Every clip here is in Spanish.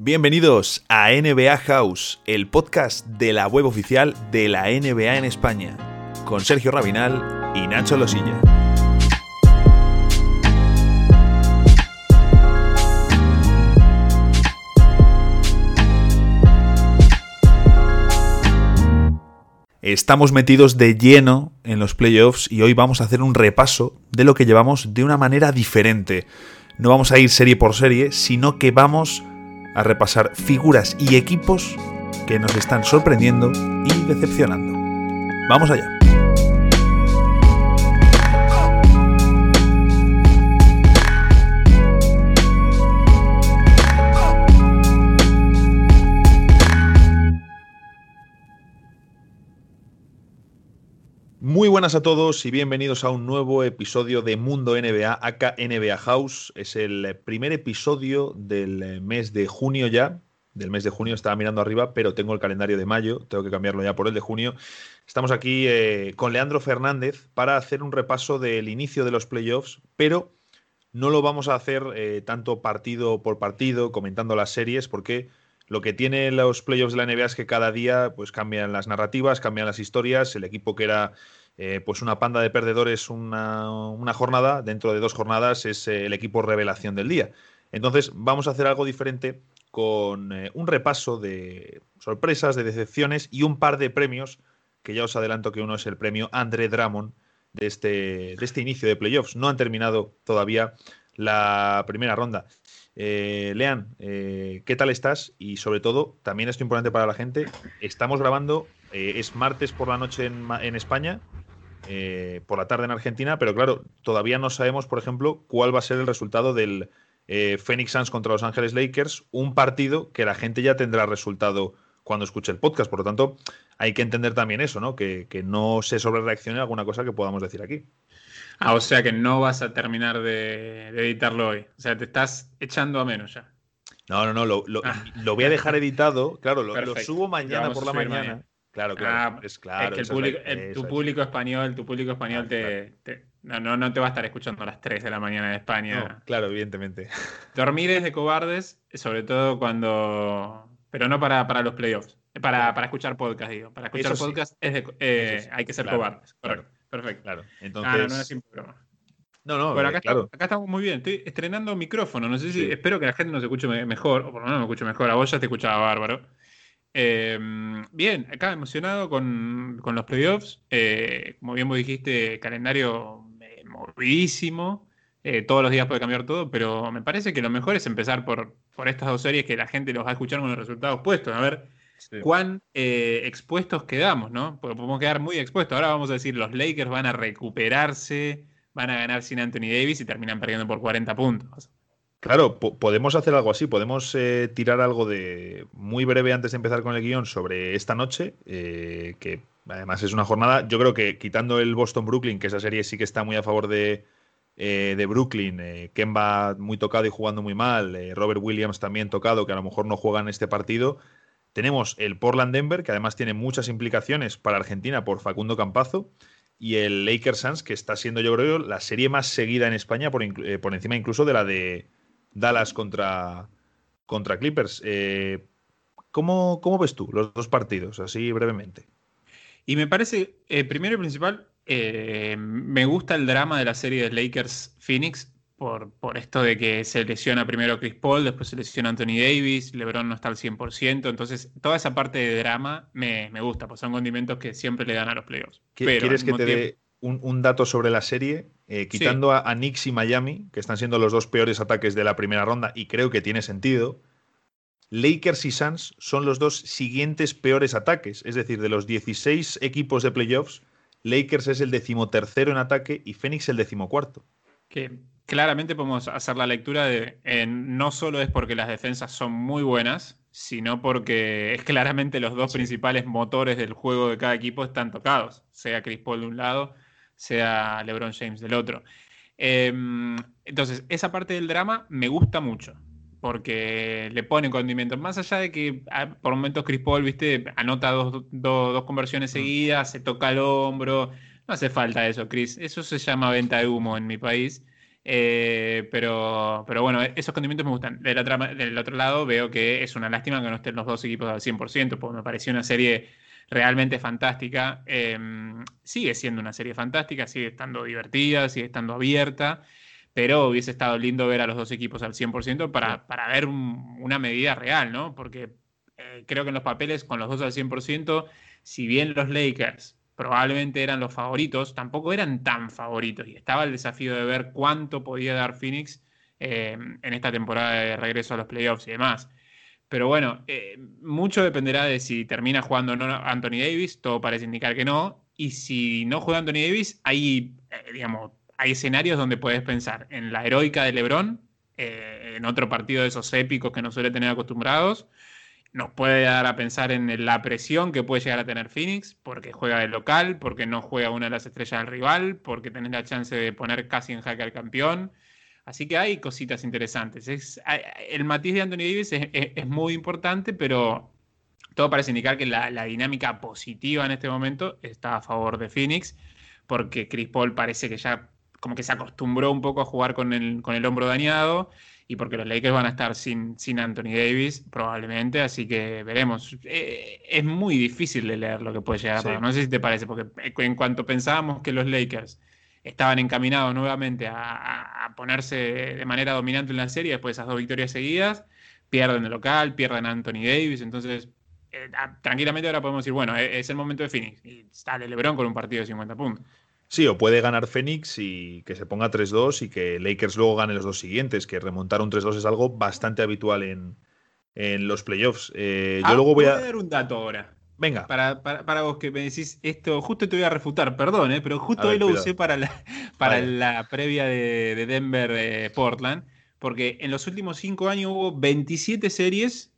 Bienvenidos a NBA House, el podcast de la web oficial de la NBA en España, con Sergio Rabinal y Nacho Losilla. Estamos metidos de lleno en los playoffs y hoy vamos a hacer un repaso de lo que llevamos de una manera diferente. No vamos a ir serie por serie, sino que vamos a repasar figuras y equipos que nos están sorprendiendo y decepcionando. ¡Vamos allá! Muy buenas a todos y bienvenidos a un nuevo episodio de Mundo NBA, aka NBA House. Es el primer episodio del mes de junio ya. Del mes de junio estaba mirando arriba, pero tengo el calendario de mayo. Tengo que cambiarlo ya por el de junio. Estamos aquí con Leandro Fernández para hacer un repaso del inicio de los playoffs, pero no lo vamos a hacer tanto partido por partido, comentando las series, porque lo que tienen los playoffs de la NBA es que cada día pues cambian las narrativas, cambian las historias. El equipo que era pues una panda de perdedores una jornada, dentro de 2 jornadas es el equipo revelación del día. Entonces vamos a hacer algo diferente con un repaso de sorpresas, de decepciones y un par de premios, que ya os adelanto que uno es el premio Andre Drummond de este inicio de playoffs. No han terminado todavía la primera ronda. Lean, ¿qué tal estás? Y sobre todo, también esto es importante para la gente, estamos grabando, es martes por la noche en España, por la tarde en Argentina, pero claro, todavía no sabemos, por ejemplo, cuál va a ser el resultado del Phoenix Suns contra Los Ángeles Lakers, un partido que la gente ya tendrá resultado cuando escuche el podcast. Por lo tanto, hay que entender también eso, ¿no? Que no se sobrereaccione a alguna cosa que podamos decir aquí. O sea que no vas a terminar de editarlo hoy. O sea, te estás echando a menos ya. No, lo voy a dejar editado. Claro, lo subo mañana por la mañana. Mañana. Claro. Es que tu público español no te va a estar escuchando a las 3 de la mañana de España. No, claro, evidentemente. Dormir es de cobardes, sobre todo cuando... Pero no para los playoffs. Para escuchar podcast, digo. Para escuchar podcast hay que ser cobardes. Claro. Perfecto. Claro. Entonces... No es sin problema. No, bueno, acá claro. Acá estamos muy bien. Estoy estrenando micrófono. No sé si... Espero que la gente nos escuche mejor, o por lo menos me escuche mejor. A vos ya te escuchaba bárbaro. Bien, acá emocionado con los playoffs. Como bien vos dijiste, calendario movidísimo. Todos los días puede cambiar todo, pero me parece que lo mejor es empezar por estas 2 series que la gente los va a escuchar con los resultados puestos. A ver cuán expuestos quedamos, ¿no? Porque podemos quedar muy expuestos. Ahora vamos a decir, los Lakers van a recuperarse, van a ganar sin Anthony Davis y terminan perdiendo por 40 puntos. Claro, podemos hacer algo así, podemos tirar algo de muy breve antes de empezar con el guión sobre esta noche, que además es una jornada, yo creo que quitando el Boston-Brooklyn, que esa serie sí que está muy a favor de Brooklyn, Kemba muy tocado y jugando muy mal, Robert Williams también tocado, que a lo mejor no juega en este partido. Tenemos el Portland-Denver, que además tiene muchas implicaciones para Argentina por Facundo Campazo, y el Lakers Suns, que está siendo, yo creo, la serie más seguida en España por encima incluso de la de Dallas contra Clippers. ¿Cómo ves tú los 2 partidos, así brevemente? Y me parece, primero y principal, me gusta el drama de la serie de Lakers-Phoenix por esto de que se lesiona primero Chris Paul, después se lesiona Anthony Davis, LeBron no está al 100%, entonces toda esa parte de drama me gusta, pues son condimentos que siempre le dan a los playoffs. ¿Quieres que te dé un dato sobre la serie? Quitando a Knicks y Miami, que están siendo los 2 peores ataques de la primera ronda, y creo que tiene sentido, Lakers y Suns son los 2 siguientes peores ataques. Es decir, de los 16 equipos de playoffs, Lakers es el 13º en ataque y Phoenix el 14º. Que claramente podemos hacer la lectura de no solo es porque las defensas son muy buenas, sino porque es claramente los 2 principales motores del juego de cada equipo están tocados, sea Chris Paul de un lado, sea LeBron James del otro. Entonces, esa parte del drama me gusta mucho, porque le ponen condimentos. Más allá de que por momentos Chris Paul, viste, anota dos conversiones seguidas, se toca el hombro. No hace falta eso, Chris. Eso se llama venta de humo en mi país. Pero bueno, esos condimentos me gustan. Del otro lado veo que es una lástima que no estén los dos equipos al 100%, porque me pareció una serie realmente fantástica. Sigue siendo una serie fantástica, sigue estando divertida, sigue estando abierta, pero hubiese estado lindo ver a los dos equipos al 100% para ver una medida real, ¿no? Porque creo que en los papeles, con los dos al 100%, si bien los Lakers probablemente eran los favoritos, tampoco eran tan favoritos. Y estaba el desafío de ver cuánto podía dar Phoenix en esta temporada de regreso a los playoffs y demás. Pero bueno, mucho dependerá de si termina jugando o no Anthony Davis. Todo parece indicar que no. Y si no juega Anthony Davis, digamos, hay escenarios donde puedes pensar en la heroica de LeBron, en otro partido de esos épicos que nos suele tener acostumbrados. Nos puede dar a pensar en la presión que puede llegar a tener Phoenix, porque juega de local, porque no juega una de las estrellas del rival, porque tenés la chance de poner casi en jaque al campeón. Así que hay cositas interesantes. El matiz de Anthony Davis es muy importante, pero todo parece indicar que la dinámica positiva en este momento está a favor de Phoenix, porque Chris Paul parece que ya como que se acostumbró un poco a jugar con el hombro dañado y porque los Lakers van a estar sin Anthony Davis probablemente, así que veremos. Es muy difícil de leer lo que puede llegar a pasar. No sé si te parece, porque en cuanto pensábamos que los Lakers estaban encaminados nuevamente a ponerse de manera dominante en la serie, después de esas 2 victorias seguidas, pierden de local, pierden a Anthony Davis, entonces tranquilamente ahora podemos decir, bueno, es el momento de Phoenix, y sale LeBron con un partido de 50 puntos. Sí, o puede ganar Phoenix y que se ponga 3-2 y que Lakers luego gane los dos siguientes, que remontar un 3-2 es algo bastante habitual en los playoffs. Yo luego voy a dar un dato ahora. Venga. Para vos que me decís esto, justo te voy a refutar, perdón, pero justo hoy lo cuidado. usé para la previa de Denver-Portland, porque en los últimos 5 años hubo 27 series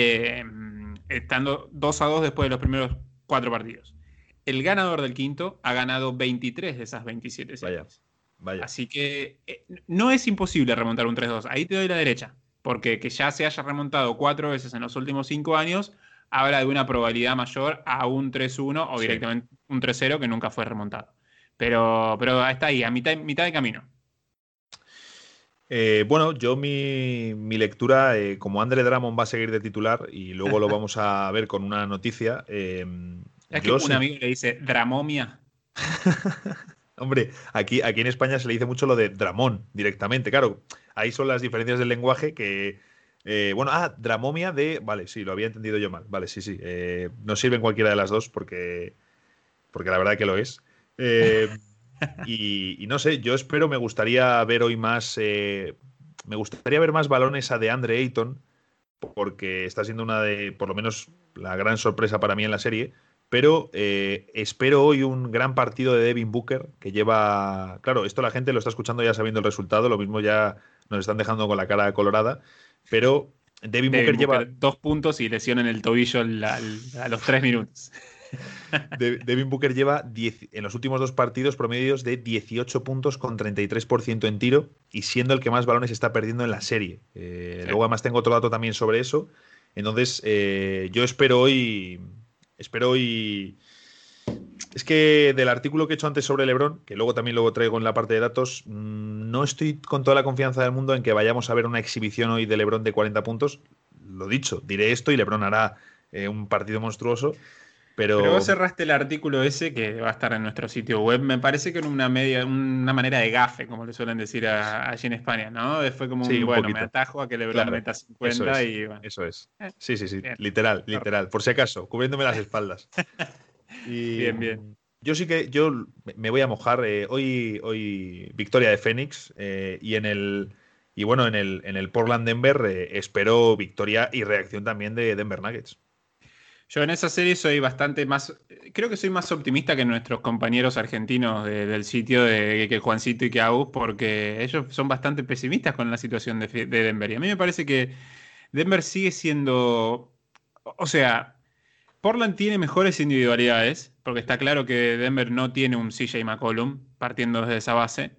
estando 2-2 después de los primeros 4 partidos. El ganador del quinto ha ganado 23 de esas 27 series. Vaya. Así que no es imposible remontar un 3-2. Ahí te doy la derecha, porque que ya se haya remontado 4 veces en los últimos 5 años habla de una probabilidad mayor a un 3-1 o directamente un 3-0 que nunca fue remontado. Pero está ahí, a mitad de camino. Bueno, yo mi lectura, como Andre Drummond va a seguir de titular y luego lo vamos a ver con una noticia. Es que un amigo le dice Dramomia. Hombre, aquí en España se le dice mucho lo de Dramón directamente. Claro, ahí son las diferencias del lenguaje que. Dramomia de. Vale, sí, lo había entendido yo mal. Vale, sí. No sirven cualquiera de las dos porque la verdad que lo es. Y no sé, yo me gustaría ver hoy más. Me gustaría ver más balones a DeAndre Ayton, porque está siendo una de, por lo menos, la gran sorpresa para mí en la serie. Pero espero hoy un gran partido de Devin Booker, que lleva. Claro, esto la gente lo está escuchando ya sabiendo el resultado, lo mismo ya nos están dejando con la cara colorada. Pero Devin Booker lleva 2 puntos y lesión en el tobillo a los 3 minutos. Devin Booker lleva en los últimos 2 partidos promedios de 18 puntos con 33% en tiro y siendo el que más balones está perdiendo en la serie. Luego además tengo otro dato también sobre eso. Entonces yo espero hoy. Es que del artículo que he hecho antes sobre LeBron, que luego también lo traigo en la parte de datos, no estoy con toda la confianza del mundo en que vayamos a ver una exhibición hoy de LeBron de 40 puntos. Lo dicho, diré esto y LeBron hará un partido monstruoso. Pero vos cerraste el artículo ese que va a estar en nuestro sitio web, me parece que en una manera de gafe, como le suelen decir allí en España, ¿no? Fue como me atajo a que LeBron meta 50 y bueno. Eso es. Sí. Bien. Literal. Por si acaso, cubriéndome las espaldas. Y bien. Yo me voy a mojar. Hoy victoria de Phoenix y en el Portland Denver espero victoria y reacción también de Denver Nuggets. Yo en esa serie soy bastante más, creo que soy más optimista que nuestros compañeros argentinos del sitio, que Juancito y que Agus, porque ellos son bastante pesimistas con la situación de Denver. Y a mí me parece que Denver sigue siendo, o sea, Portland tiene mejores individualidades, porque está claro que Denver no tiene un CJ McCollum, partiendo desde esa base,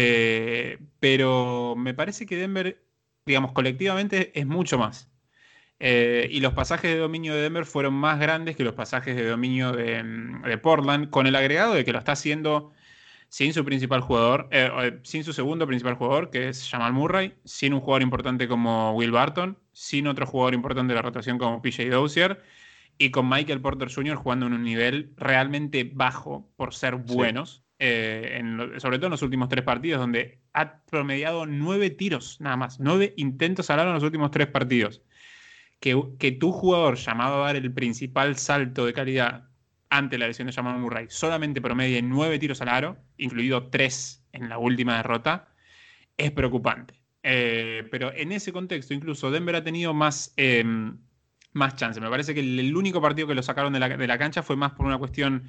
pero me parece que Denver, digamos, colectivamente es mucho más. Y los pasajes de dominio de Denver fueron más grandes que los pasajes de dominio de Portland, con el agregado de que lo está haciendo sin su principal jugador, sin su segundo principal jugador, que es Jamal Murray, sin un jugador importante como Will Barton, sin otro jugador importante de la rotación como PJ Dozier, y con Michael Porter Jr. jugando en un nivel realmente bajo por ser buenos, sobre todo en los últimos 3 partidos, donde ha promediado 9 tiros, nada más, 9 intentos al aro en los últimos 3 partidos. Que tu jugador llamado a dar el principal salto de calidad ante la lesión de Jamal Murray solamente promedie 9 tiros al aro, incluido 3 en la última derrota, es preocupante. Pero en ese contexto, incluso Denver ha tenido más chance. Me parece que el único partido que lo sacaron de la cancha fue más por una cuestión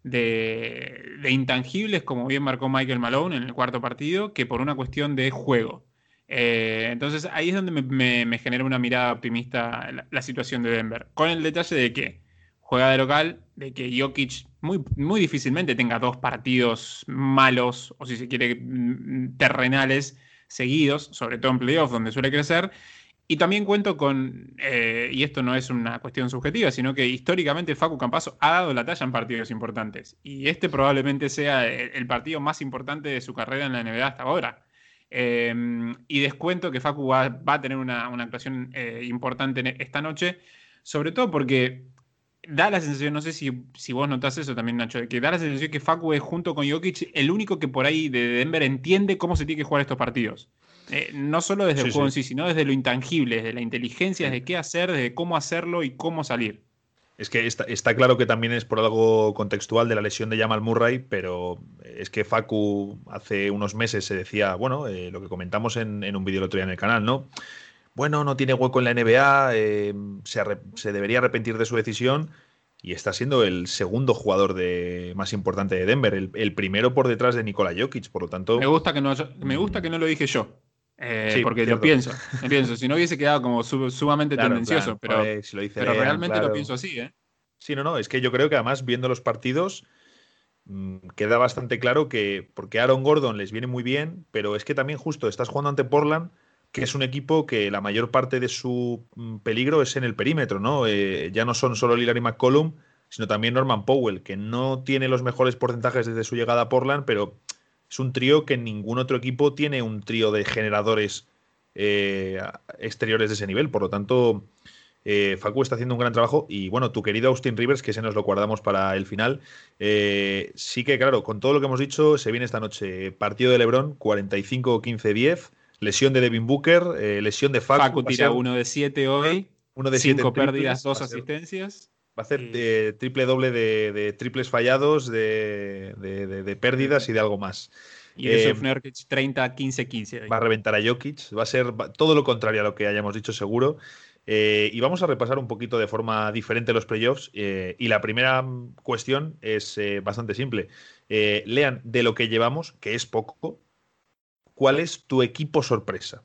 de intangibles, como bien marcó Michael Malone en el cuarto partido, que por una cuestión de juego. Entonces ahí es donde me genera una mirada optimista la situación de Denver. Con el detalle de que juega de local, de que Jokic muy, muy difícilmente tenga 2 partidos malos, o si se quiere, terrenales seguidos, sobre todo en playoffs, donde suele crecer. Y también cuento con, y esto no es una cuestión subjetiva, sino que históricamente Facu Campazzo ha dado la talla en partidos importantes. Y este probablemente sea el partido más importante de su carrera en la NBA hasta ahora. Y descuento que Facu va a tener una actuación importante esta noche, sobre todo porque da la sensación, no sé si vos notás eso también, Nacho, que da la sensación que Facu es, junto con Jokic, el único que por ahí de Denver entiende cómo se tiene que jugar estos partidos. No solo desde el juego en sí, sino desde lo intangible, desde la inteligencia, desde qué hacer, desde cómo hacerlo y cómo salir. Es que está claro que también es por algo contextual de la lesión de Jamal Murray, pero es que Facu hace unos meses se decía, bueno, lo que comentamos en un vídeo el otro día en el canal, ¿no? Bueno, no tiene hueco en la NBA, se debería arrepentir de su decisión y está siendo el segundo jugador más importante de Denver, el primero por detrás de Nikola Jokic, por lo tanto... Me gusta que no lo dije yo, Sí, porque cierto. lo pienso, si no hubiese quedado como sumamente Claro, en tendencioso, plan, joder, si lo dice pero Lean, realmente lo claro. pienso así, ¿eh? Sí, no, es que yo creo que además viendo los partidos queda bastante claro que, porque Aaron Gordon les viene muy bien, pero es que también justo estás jugando ante Portland, que es un equipo que la mayor parte de su peligro es en el perímetro, ¿no? Ya no son solo Lillard y McCollum, sino también Norman Powell, que no tiene los mejores porcentajes desde su llegada a Portland, pero es un trío que ningún otro equipo tiene un trío de generadores exteriores de ese nivel. Por lo tanto, Facu está haciendo un gran trabajo y bueno, tu querido Austin Rivers, que ese nos lo guardamos para el final, sí que claro, con todo lo que hemos dicho, se viene esta noche partido de LeBron, 45-15-10, lesión de Devin Booker, lesión de Facu, Facu tira 1 de 7 hoy, uno de 7 en 5 pérdidas, triples, 2 asistencias. va a ser triple doble de triples fallados, de pérdidas y de algo más. Y Yusuf Nurkic 30, 15, 15. Va a reventar a Jokic, va a ser todo lo contrario a lo que hayamos dicho seguro. Y vamos a repasar un poquito de forma diferente los playoffs. Y la primera cuestión es bastante simple. Lean, de lo que llevamos, que es poco, ¿cuál es tu equipo sorpresa?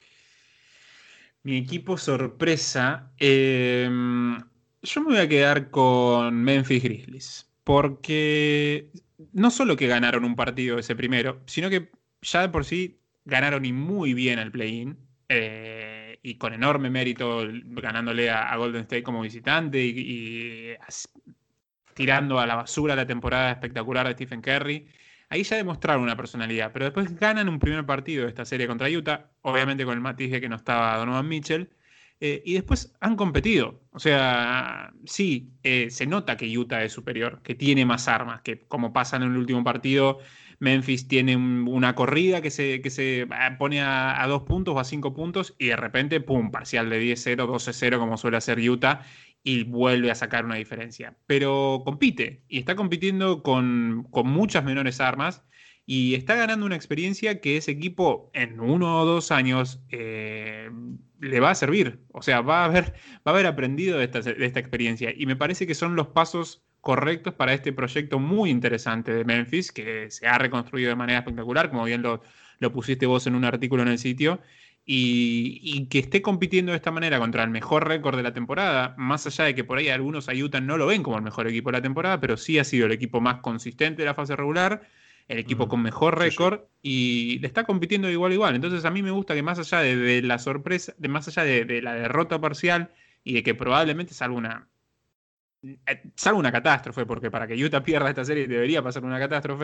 Mi equipo sorpresa, yo me voy a quedar con Memphis Grizzlies, porque no solo que ganaron un partido ese primero, sino que ya de por sí ganaron y muy bien el play-in, y con enorme mérito ganándole a Golden State como visitante y tirando a la basura la temporada espectacular de Stephen Curry. Ahí ya demostraron una personalidad, pero después ganan un primer partido de esta serie contra Utah, obviamente con el matiz de que no estaba Donovan Mitchell, y después han competido. O sea, sí, se nota que Utah es superior, que tiene más armas, que como pasa en el último partido, Memphis tiene una corrida que se pone a 2 puntos o a 5 puntos y de repente, pum, parcial de 10-0, 12-0 como suele hacer Utah y vuelve a sacar una diferencia. Pero compite y está compitiendo con muchas menores armas y está ganando una experiencia que ese equipo en 1 o 2 años le va a servir. O sea, va a haber aprendido de esta experiencia y me parece que son los pasos correctos para este proyecto muy interesante de Memphis, que se ha reconstruido de manera espectacular, como bien lo pusiste vos en un artículo en el sitio, y que esté compitiendo de esta manera contra el mejor récord de la temporada, más allá de que por ahí algunos a Utah no lo ven como el mejor equipo de la temporada, pero sí ha sido el equipo más consistente de la fase regular, el equipo con mejor récord, y le está compitiendo de igual a igual. Entonces a mí me gusta que más allá de la sorpresa, más allá de la derrota parcial y de que probablemente salga una catástrofe, porque para que Utah pierda esta serie debería pasar una catástrofe,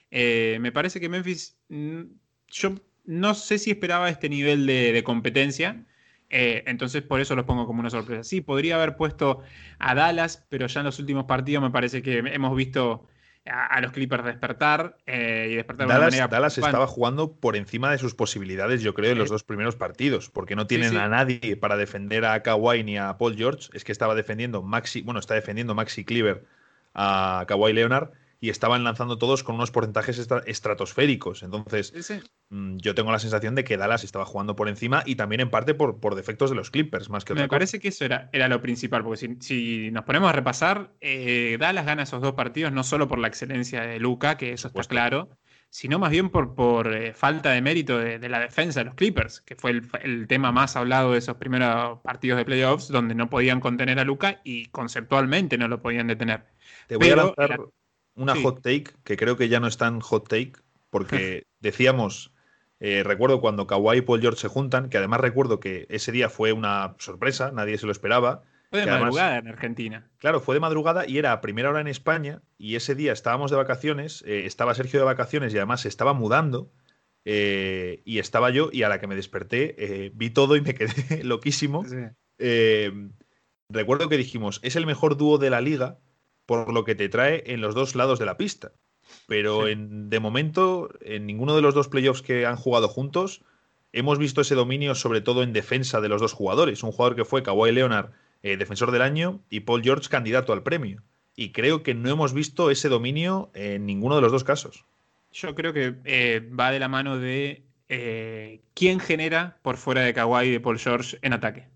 Me parece que Memphis, yo no sé si esperaba este nivel de competencia, entonces por eso los pongo como una sorpresa. Sí, podría haber puesto a Dallas, pero ya en los últimos partidos me parece que hemos visto a los Clippers despertar y despertar de una manera Dallas estaba preocupante. jugando por encima de sus posibilidades, yo creo, en los Eh, dos primeros partidos, porque no sí, tienen a sí. nadie para defender a Kawhi ni a Paul George. Es que estaba defendiendo está defendiendo Maxi Kleber a Kawhi Leonard y estaban lanzando todos con unos porcentajes estratosféricos. Entonces, Sí, sí. yo tengo la sensación de que Dallas estaba jugando por encima y también en parte por defectos de los Clippers, más que otra Me cosa. parece que eso era lo principal, porque si nos ponemos a repasar, Dallas gana esos dos partidos no solo por la excelencia de Luka, que Por eso está supuesto. claro, sino más bien por falta de mérito de la defensa de los Clippers, que fue el tema más hablado de esos primeros partidos de playoffs, donde no podían contener a Luka y conceptualmente no lo podían detener. Te voy a Pero, lanzar una sí, hot take que creo que ya no es tan hot take, porque decíamos, recuerdo cuando Kawhi y Paul George se juntan, que además recuerdo que ese día fue una sorpresa, nadie se lo esperaba, fue de que además, madrugada en Argentina. claro, fue de madrugada y era a primera hora en España, y ese día estábamos de vacaciones, estaba Sergio de vacaciones y además se estaba mudando, y estaba yo, y a la que me desperté, vi todo y me quedé loquísimo. Sí. Eh, Recuerdo que dijimos, es el mejor dúo de la liga por lo que te trae en los dos lados de la pista. Pero Sí. de momento, en ninguno de los dos playoffs que han jugado juntos, hemos visto ese dominio, sobre todo en defensa de los dos jugadores. Un jugador que fue Kawhi Leonard, defensor del año, y Paul George, candidato al premio. Y creo que no hemos visto ese dominio en ninguno de los dos casos. Yo creo que va de la mano de quién genera por fuera de Kawhi y de Paul George en ataque.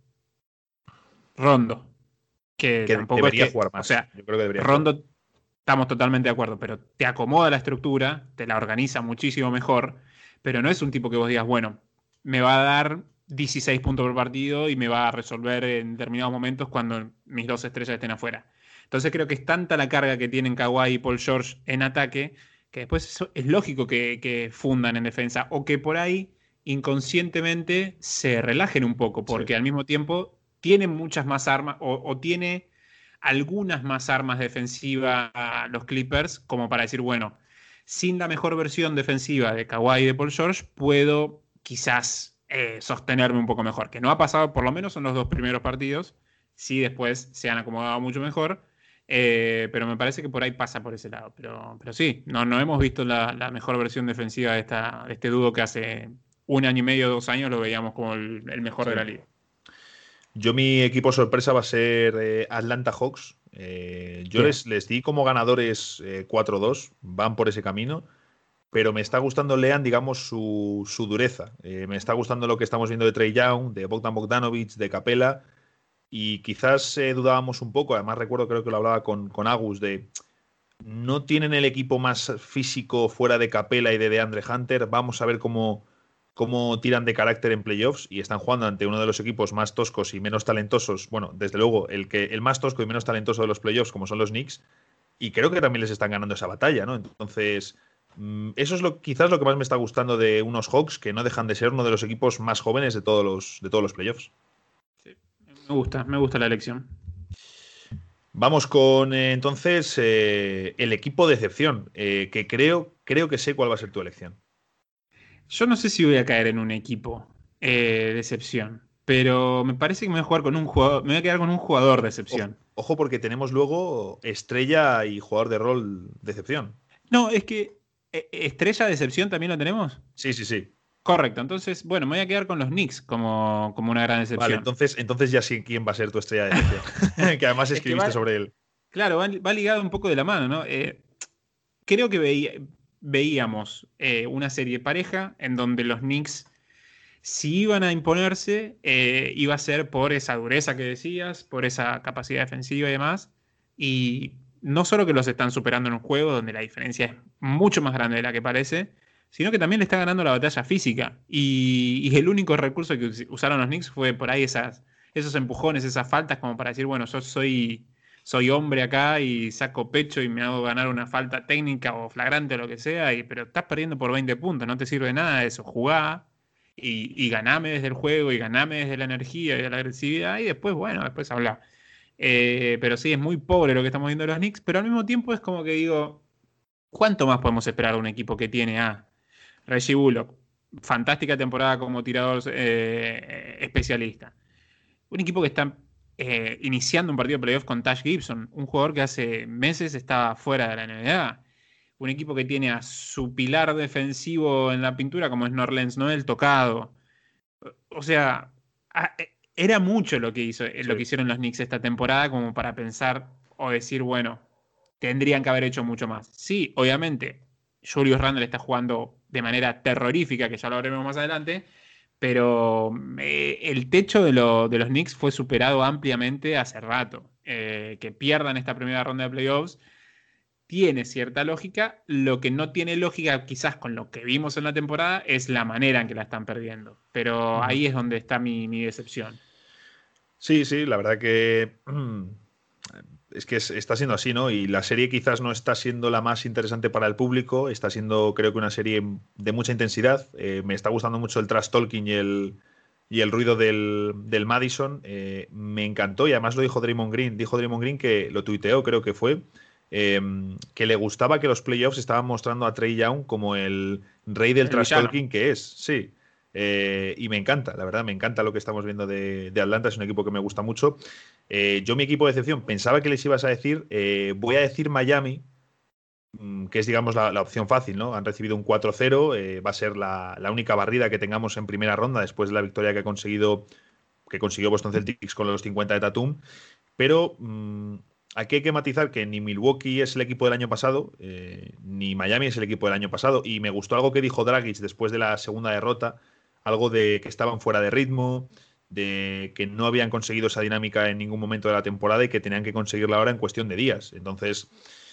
Rondo, que Que tampoco es debería que, jugar o más. sea, Yo creo que debería jugar más. Rondo estamos totalmente de acuerdo, pero te acomoda la estructura, te la organiza muchísimo mejor, pero no es un tipo que vos digas, bueno, me va a dar 16 puntos por partido y me va a resolver en determinados momentos cuando mis dos estrellas estén afuera. Entonces creo que es tanta la carga que tienen Kawhi y Paul George en ataque que después es lógico que fundan en defensa o que por ahí inconscientemente se relajen un poco, Sí. porque al mismo tiempo tienen muchas más armas o tiene algunas más armas defensivas a los Clippers, como para decir, bueno, sin la mejor versión defensiva de Kawhi y de Paul George, puedo quizás sostenerme un poco mejor. Que no ha pasado, por lo menos en los dos primeros partidos. Sí, después se han acomodado mucho mejor. Pero me parece que por ahí pasa por ese lado. Pero sí, no hemos visto la mejor versión defensiva de este dúo que hace un año y medio, 2 años lo veíamos como el mejor de Sí. la liga. Yo mi equipo sorpresa va a ser Atlanta Hawks. Yo Bien. les di como ganadores 4-2, van por ese camino, pero me está gustando Lean, digamos, su dureza. Me está gustando lo que estamos viendo de Trey Young, de Bogdan Bogdanovic, de Capela, y quizás dudábamos un poco, además recuerdo, creo que lo hablaba con Agus, de no tienen el equipo más físico fuera de Capela y de DeAndre Hunter. Vamos a ver cómo tiran de carácter en playoffs y están jugando ante uno de los equipos más toscos y menos talentosos. Bueno, desde luego, el más tosco y menos talentoso de los playoffs, como son los Knicks. Y creo que también les están ganando esa batalla, ¿no? Entonces, eso es quizás lo que más me está gustando de unos Hawks, que no dejan de ser uno de los equipos más jóvenes de todos los playoffs. Sí, me gusta la elección. Vamos con entonces el equipo de excepción, que creo que sé cuál va a ser tu elección. Yo no sé si voy a caer en un equipo de excepción, pero me parece que me voy a jugar con un jugador, me voy a quedar con un jugador de Ojo, excepción. ojo porque tenemos luego estrella y jugador de rol de excepción. No, es que estrella de excepción también lo tenemos. Sí, sí, sí. Correcto, entonces, bueno, me voy a quedar con los Knicks como una gran Vale, excepción. entonces ya sé quién va a ser tu estrella de excepción. Que además Es que escribiste sobre él. claro, va ligado un poco de la mano, ¿no? Creo que veíamos una serie pareja en donde los Knicks, si iban a imponerse, iba a ser por esa dureza que decías, por esa capacidad defensiva y demás. Y no solo que los están superando en un juego donde la diferencia es mucho más grande de la que parece, sino que también le está ganando la batalla física. Y el único recurso que usaron los Knicks fue por ahí esos empujones, esas faltas, como para decir, bueno, yo soy hombre acá y saco pecho y me hago ganar una falta técnica o flagrante o lo que sea, pero estás perdiendo por 20 puntos, no te sirve de nada eso, jugá y ganame desde el juego y ganame desde la energía y de la agresividad y después, bueno, después habla. Pero sí, es muy pobre lo que estamos viendo de los Knicks, pero al mismo tiempo es como que digo, ¿Cuánto más podemos esperar de un equipo que tiene a Reggie Bullock, fantástica temporada como tirador especialista? Un equipo que está iniciando un partido de playoff con Taj Gibson, un jugador que hace meses estaba fuera de la NBA. Un equipo que tiene a su pilar defensivo en la pintura, como es Nerlens Noel, tocado. O sea, era mucho lo que lo que hicieron los Knicks esta temporada como para pensar o decir, bueno, tendrían que haber hecho mucho más. Sí, obviamente, Julius Randle está jugando de manera terrorífica, que ya lo veremos más adelante, pero el techo de los Knicks fue superado ampliamente hace rato. Que pierdan esta primera ronda de playoffs tiene cierta lógica. Lo que no tiene lógica, quizás con lo que vimos en la temporada, es la manera en que la están perdiendo. Pero ahí es donde está mi decepción. Sí, sí, la verdad que es que está siendo así, ¿no? Y la serie quizás no está siendo la más interesante para el público, está siendo creo que una serie de mucha intensidad. Me está gustando mucho el trash talking y el ruido del Madison. Me encantó y además lo dijo Draymond Green. Dijo Draymond Green que lo tuiteó, creo que fue, que le gustaba que los playoffs estaban mostrando a Trae Young como el rey del El trash villano. talking que es, sí. Y me encanta, la verdad, me encanta lo que estamos viendo de Atlanta, es un equipo que me gusta mucho. Yo mi equipo de excepción pensaba que les ibas a decir, voy a decir Miami, que es digamos la opción fácil, ¿no? Han recibido un 4-0, va a ser la única barrida que tengamos en primera ronda después de la victoria que consiguió Boston Celtics con los 50 de Tatum, pero aquí hay que matizar que ni Milwaukee es el equipo del año pasado, ni Miami es el equipo del año pasado, y me gustó algo que dijo Dragic después de la segunda derrota, algo de que estaban fuera de ritmo, de que no habían conseguido esa dinámica en ningún momento de la temporada y que tenían que conseguirla ahora en cuestión de días. Entonces,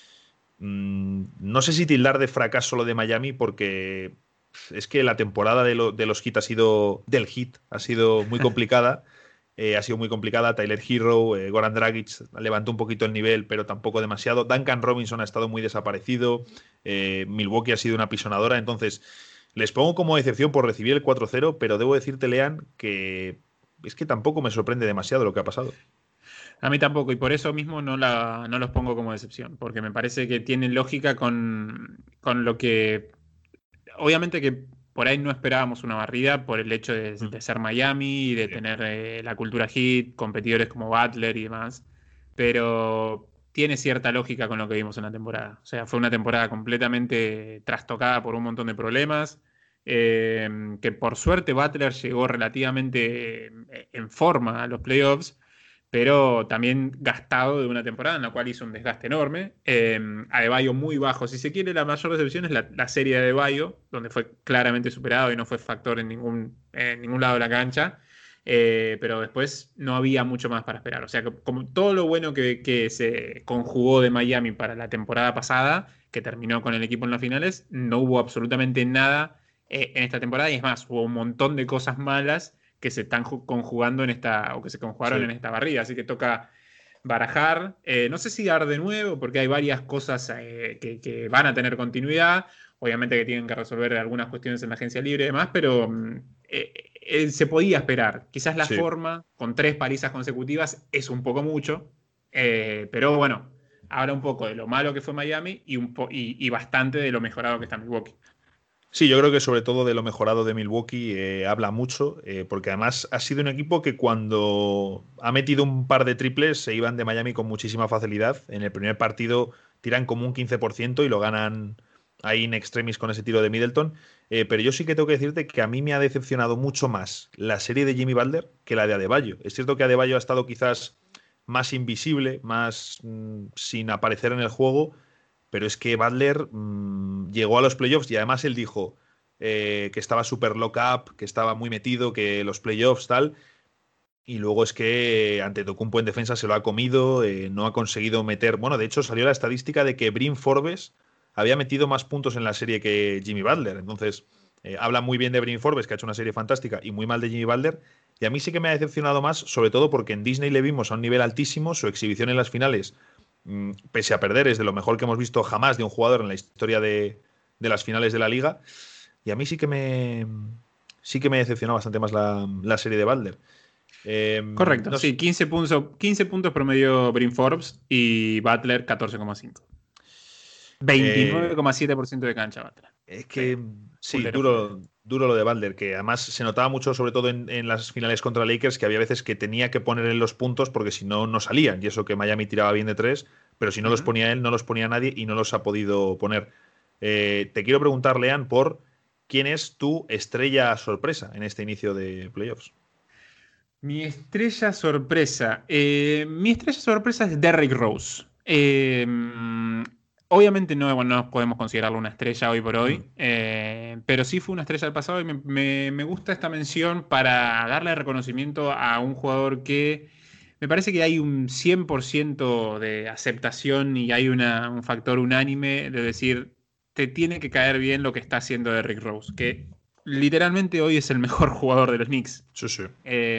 no sé si tildar de fracaso lo de Miami porque es que la temporada de los Heat del Heat ha sido muy complicada. Ha sido muy complicada. Tyler Herro, Goran Dragic levantó un poquito el nivel, pero tampoco demasiado. Duncan Robinson ha estado muy desaparecido. Milwaukee ha sido una pisonadora. Entonces, les pongo como excepción por recibir el 4-0, pero debo decirte, Lean, que es que tampoco me sorprende demasiado lo que ha pasado. A mí tampoco, y por eso mismo no los pongo como decepción, porque me parece que tienen lógica con lo que. Obviamente que por ahí no esperábamos una barrida por el hecho de ser Miami y de Sí. tener la cultura hit, competidores como Butler y demás, pero tiene cierta lógica con lo que vimos en la temporada. O sea, fue una temporada completamente trastocada por un montón de problemas, que por suerte Butler llegó relativamente en forma a los playoffs, pero también gastado de una temporada en la cual hizo un desgaste enorme. Adebayo muy bajo. Si se quiere, la mayor decepción es la serie de Adebayo, donde fue claramente superado y no fue factor en ningún lado de la cancha. Pero después no había mucho más para esperar. O sea, como todo lo bueno que se conjugó de Miami para la temporada pasada, que terminó con el equipo en las finales, no hubo absolutamente nada en esta temporada. Y es más, hubo un montón de cosas malas que se están conjugando o que se conjugaron Sí. en esta barrida. Así que toca barajar. No sé si dar de nuevo, porque hay varias cosas que van a tener continuidad. Obviamente que tienen que resolver algunas cuestiones en la agencia libre y demás, pero se podía esperar. Quizás la Sí. forma, con 3 palizas consecutivas, es un poco mucho. Pero bueno, habla un poco de lo malo que fue Miami y bastante de lo mejorado que está Milwaukee. Sí, yo creo que sobre todo de lo mejorado de Milwaukee habla mucho, porque además ha sido un equipo que cuando ha metido un par de triples se iban de Miami con muchísima facilidad. En el primer partido tiran como un 15% y lo ganan ahí in extremis con ese tiro de Middleton. Pero yo sí que tengo que decirte que a mí me ha decepcionado mucho más la serie de Jimmy Butler que la de Adebayo. Es cierto que Adebayo ha estado quizás más invisible, más sin aparecer en el juego, pero es que Butler llegó a los playoffs y además él dijo que estaba súper lock up, que estaba muy metido, que los playoffs tal. Y luego es que Antetokounmpo en defensa se lo ha comido, no ha conseguido meter. Bueno, de hecho salió la estadística de que Bryn Forbes había metido más puntos en la serie que Jimmy Butler. Entonces, habla muy bien de Bryn Forbes, que ha hecho una serie fantástica, y muy mal de Jimmy Butler. Y a mí sí que me ha decepcionado más, sobre todo porque en Disney le vimos a un nivel altísimo, su exhibición en las finales, pese a perder, es de lo mejor que hemos visto jamás de un jugador en la historia de las finales de la liga. Y a mí sí que me decepcionó bastante más la serie de Butler. Correcto, No sé. sí, 15 puntos promedio Bryn Forbes y Butler 14,5. 29,7% de cancha, Butler. Es que sí, Fulero. duro lo de Butler, que además se notaba mucho, sobre todo en las finales contra Lakers, que había veces que tenía que poner en los puntos porque si no, no salían. Y eso que Miami tiraba bien de tres, pero si no los ponía él, no los ponía nadie y no los ha podido poner. Te quiero preguntar, Lean, por quién es tu estrella sorpresa en este inicio de playoffs. Mi estrella sorpresa. Mi estrella sorpresa es Derrick Rose. Obviamente no podemos considerarlo una estrella hoy por hoy, pero sí fue una estrella del pasado y me gusta esta mención para darle reconocimiento a un jugador que me parece que hay un 100% de aceptación y hay un factor unánime de decir, te tiene que caer bien lo que está haciendo Derrick Rose, que literalmente hoy es el mejor jugador de los Knicks. Sí, sí.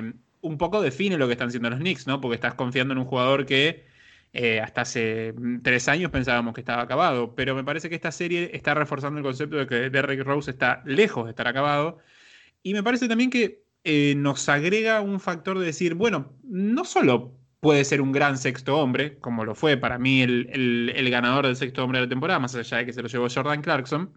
Un poco define lo que están haciendo los Knicks, ¿no? Porque estás confiando en un jugador que hasta hace 3 años pensábamos que estaba acabado, pero me parece que esta serie está reforzando el concepto de que Derrick Rose está lejos de estar acabado, y me parece también que nos agrega un factor de decir, bueno, no solo puede ser un gran sexto hombre, como lo fue para mí el ganador del sexto hombre de la temporada, más allá de que se lo llevó Jordan Clarkson,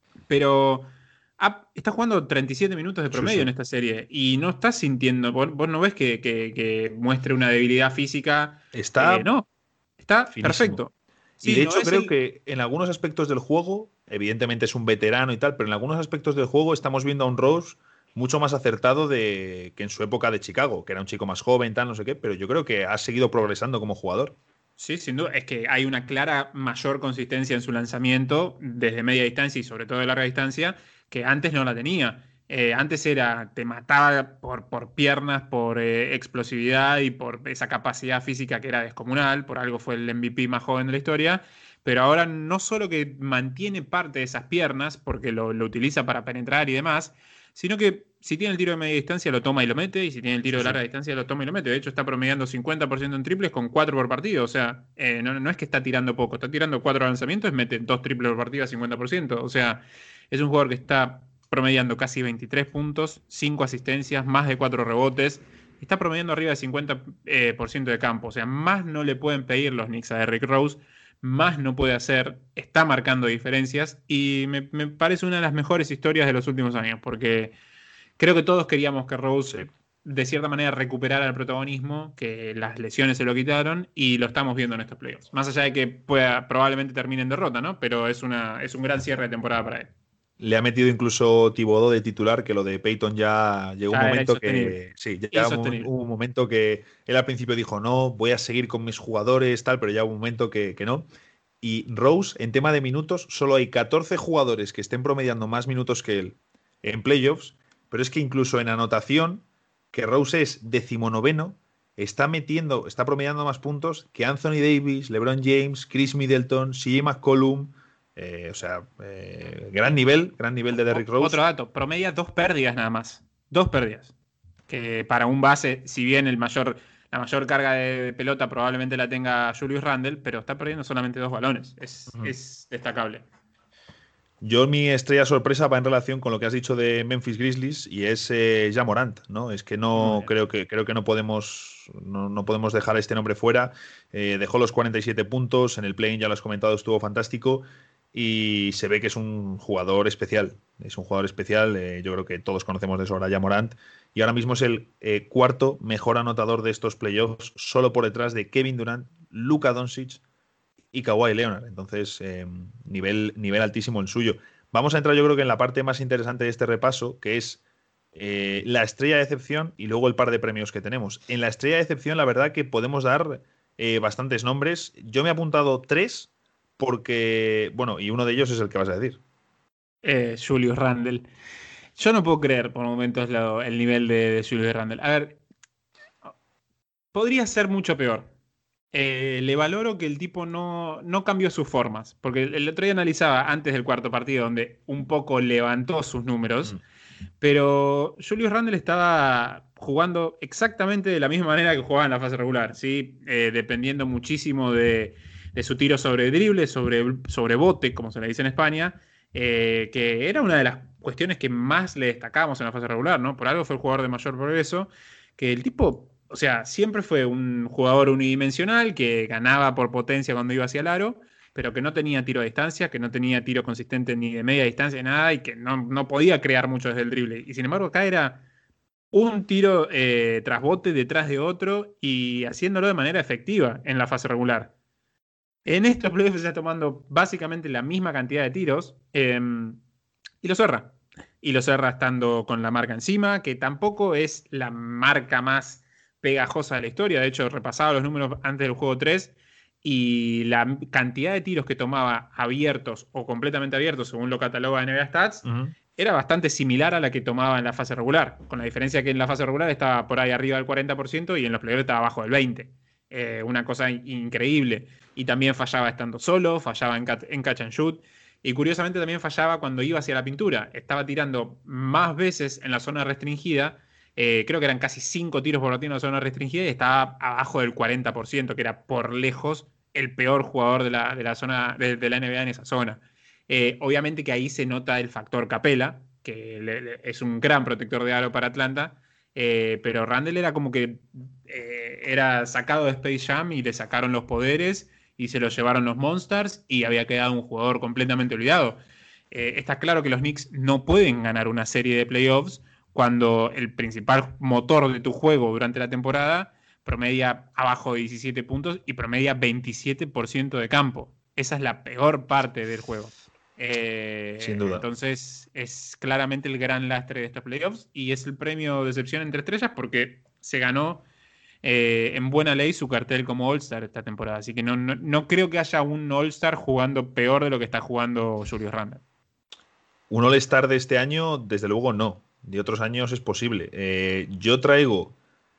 pero está jugando 37 minutos de promedio en esta serie y no estás sintiendo, vos no ves que muestre una debilidad física. Está No, está finísimo. perfecto. Y Sí, de no hecho es creo que en algunos aspectos del juego, evidentemente es un veterano y tal, pero en algunos aspectos del juego estamos viendo a un Rose mucho más acertado que en su época de Chicago, que era un chico más joven, tal, no sé qué, pero yo creo que ha seguido progresando como jugador. Sí, sin duda, es que hay una clara mayor consistencia en su lanzamiento desde media distancia y sobre todo de larga distancia que antes no la tenía. Antes te mataba por piernas, por explosividad y por esa capacidad física que era descomunal, por algo fue el MVP más joven de la historia, pero ahora no solo que mantiene parte de esas piernas, porque lo utiliza para penetrar y demás, sino que si tiene el tiro de media distancia lo toma y lo mete, y si tiene el tiro de larga distancia lo toma y lo mete. De hecho, está promediando 50% en triples con 4 por partido. O sea, no es que está tirando poco, está tirando 4 lanzamientos, mete 2 triples por partido a 50%. O sea, es un jugador que está promediando casi 23 puntos, 5 asistencias, más de 4 rebotes. Está promediando arriba de 50% de campo. O sea, más no le pueden pedir los Knicks a Derrick Rose, más no puede hacer, está marcando diferencias y me parece una de las mejores historias de los últimos años, porque creo que todos queríamos que Rose de cierta manera recuperara el protagonismo, que las lesiones se lo quitaron y lo estamos viendo en estos playoffs. Más allá de que probablemente termine en derrota, ¿no? Pero es un gran cierre de temporada para él. Le ha metido incluso Thibodeau de titular, que lo de Peyton ya llegó un Ya era momento insostenible. que. Sí, ya Insostenible. hubo un momento que él al principio dijo, no, voy a seguir con mis jugadores, tal, pero ya hubo un momento que no. Y Rose, en tema de minutos, solo hay 14 jugadores que estén promediando más minutos que él en playoffs, pero es que incluso en anotación, que Rose es 19º, está promediando más puntos que Anthony Davis, LeBron James, Chris Middleton, CJ McCollum. Gran nivel de Derrick Rose. Otro dato, promedia 2 pérdidas nada más. 2 pérdidas. Que para un base, si bien la mayor carga de pelota probablemente la tenga Julius Randle, pero está perdiendo solamente 2 balones. Es destacable. Yo mi estrella sorpresa va en relación con lo que has dicho de Memphis Grizzlies y es Ja Morant, ¿no? Es que no creo que no podemos dejar a este nombre fuera. Dejó los 47 puntos, en el play-in ya lo has comentado, estuvo fantástico y se ve que es un jugador especial. Es un jugador especial, yo creo que todos conocemos de sobra a Ja Morant y ahora mismo es el cuarto mejor anotador de estos playoffs, solo por detrás de Kevin Durant, Luka Doncic y Kawhi Leonard. Entonces, nivel altísimo el suyo. Vamos a entrar, yo creo que en la parte más interesante de este repaso, que es la estrella de excepción y luego el par de premios que tenemos. En la estrella de excepción, la verdad que podemos dar bastantes nombres. Yo me he apuntado 3 porque, bueno, y uno de ellos es el que vas a decir. Julius Randle. Yo no puedo creer por momentos el nivel de Julius Randle. A ver, podría ser mucho peor. Le valoro que el tipo no cambió sus formas, porque el otro día analizaba antes del cuarto partido donde un poco levantó sus números, pero Julius Randle estaba jugando exactamente de la misma manera que jugaba en la fase regular, ¿sí? Dependiendo muchísimo de su tiro sobre drible, sobre bote, como se le dice en España, que era una de las cuestiones que más le destacábamos en la fase regular, ¿no? Por algo fue el jugador de mayor progreso, que el tipo, o sea, siempre fue un jugador unidimensional que ganaba por potencia cuando iba hacia el aro, pero que no tenía tiro a distancia, que no tenía tiro consistente ni de media distancia, nada, y que no podía crear mucho desde el drible. Y sin embargo, acá era un tiro tras bote detrás de otro y haciéndolo de manera efectiva en la fase regular. En estos playoffs está tomando básicamente la misma cantidad de tiros y lo cerra. Y lo cerra estando con la marca encima, que tampoco es la marca más pegajosa de la historia. De hecho, repasaba los números antes del juego 3 y la cantidad de tiros que tomaba abiertos o completamente abiertos, según lo cataloga NBA Stats, era bastante similar a la que tomaba en la fase regular, con la diferencia que en la fase regular estaba por ahí arriba del 40% y en los playoffs estaba abajo del 20%. Una cosa increíble. Y también fallaba estando solo, fallaba en catch and shoot. Y curiosamente también fallaba cuando iba hacia la pintura. Estaba tirando más veces en la zona restringida. Creo que eran casi 5 tiros por partido en la zona restringida y estaba abajo del 40%, que era por lejos el peor jugador de la zona de la NBA en esa zona. Obviamente que ahí se nota el factor Capela, que es un gran protector de aro para Atlanta, pero Randle era como que era sacado de Space Jam y le sacaron los poderes y se lo llevaron los Monsters y había quedado un jugador completamente olvidado. Está claro que los Knicks no pueden ganar una serie de playoffs cuando el principal motor de tu juego durante la temporada promedia abajo de 17 puntos y promedia 27% de campo. Esa es la peor parte del juego. Sin duda. Entonces es claramente el gran lastre de estos playoffs y es el premio Decepción entre estrellas porque se ganó en buena ley su cartel como All-Star esta temporada. Así que no creo que haya un All-Star jugando peor de lo que está jugando Julius Randle. Un All-Star de este año, desde luego no. De otros años es posible. Yo traigo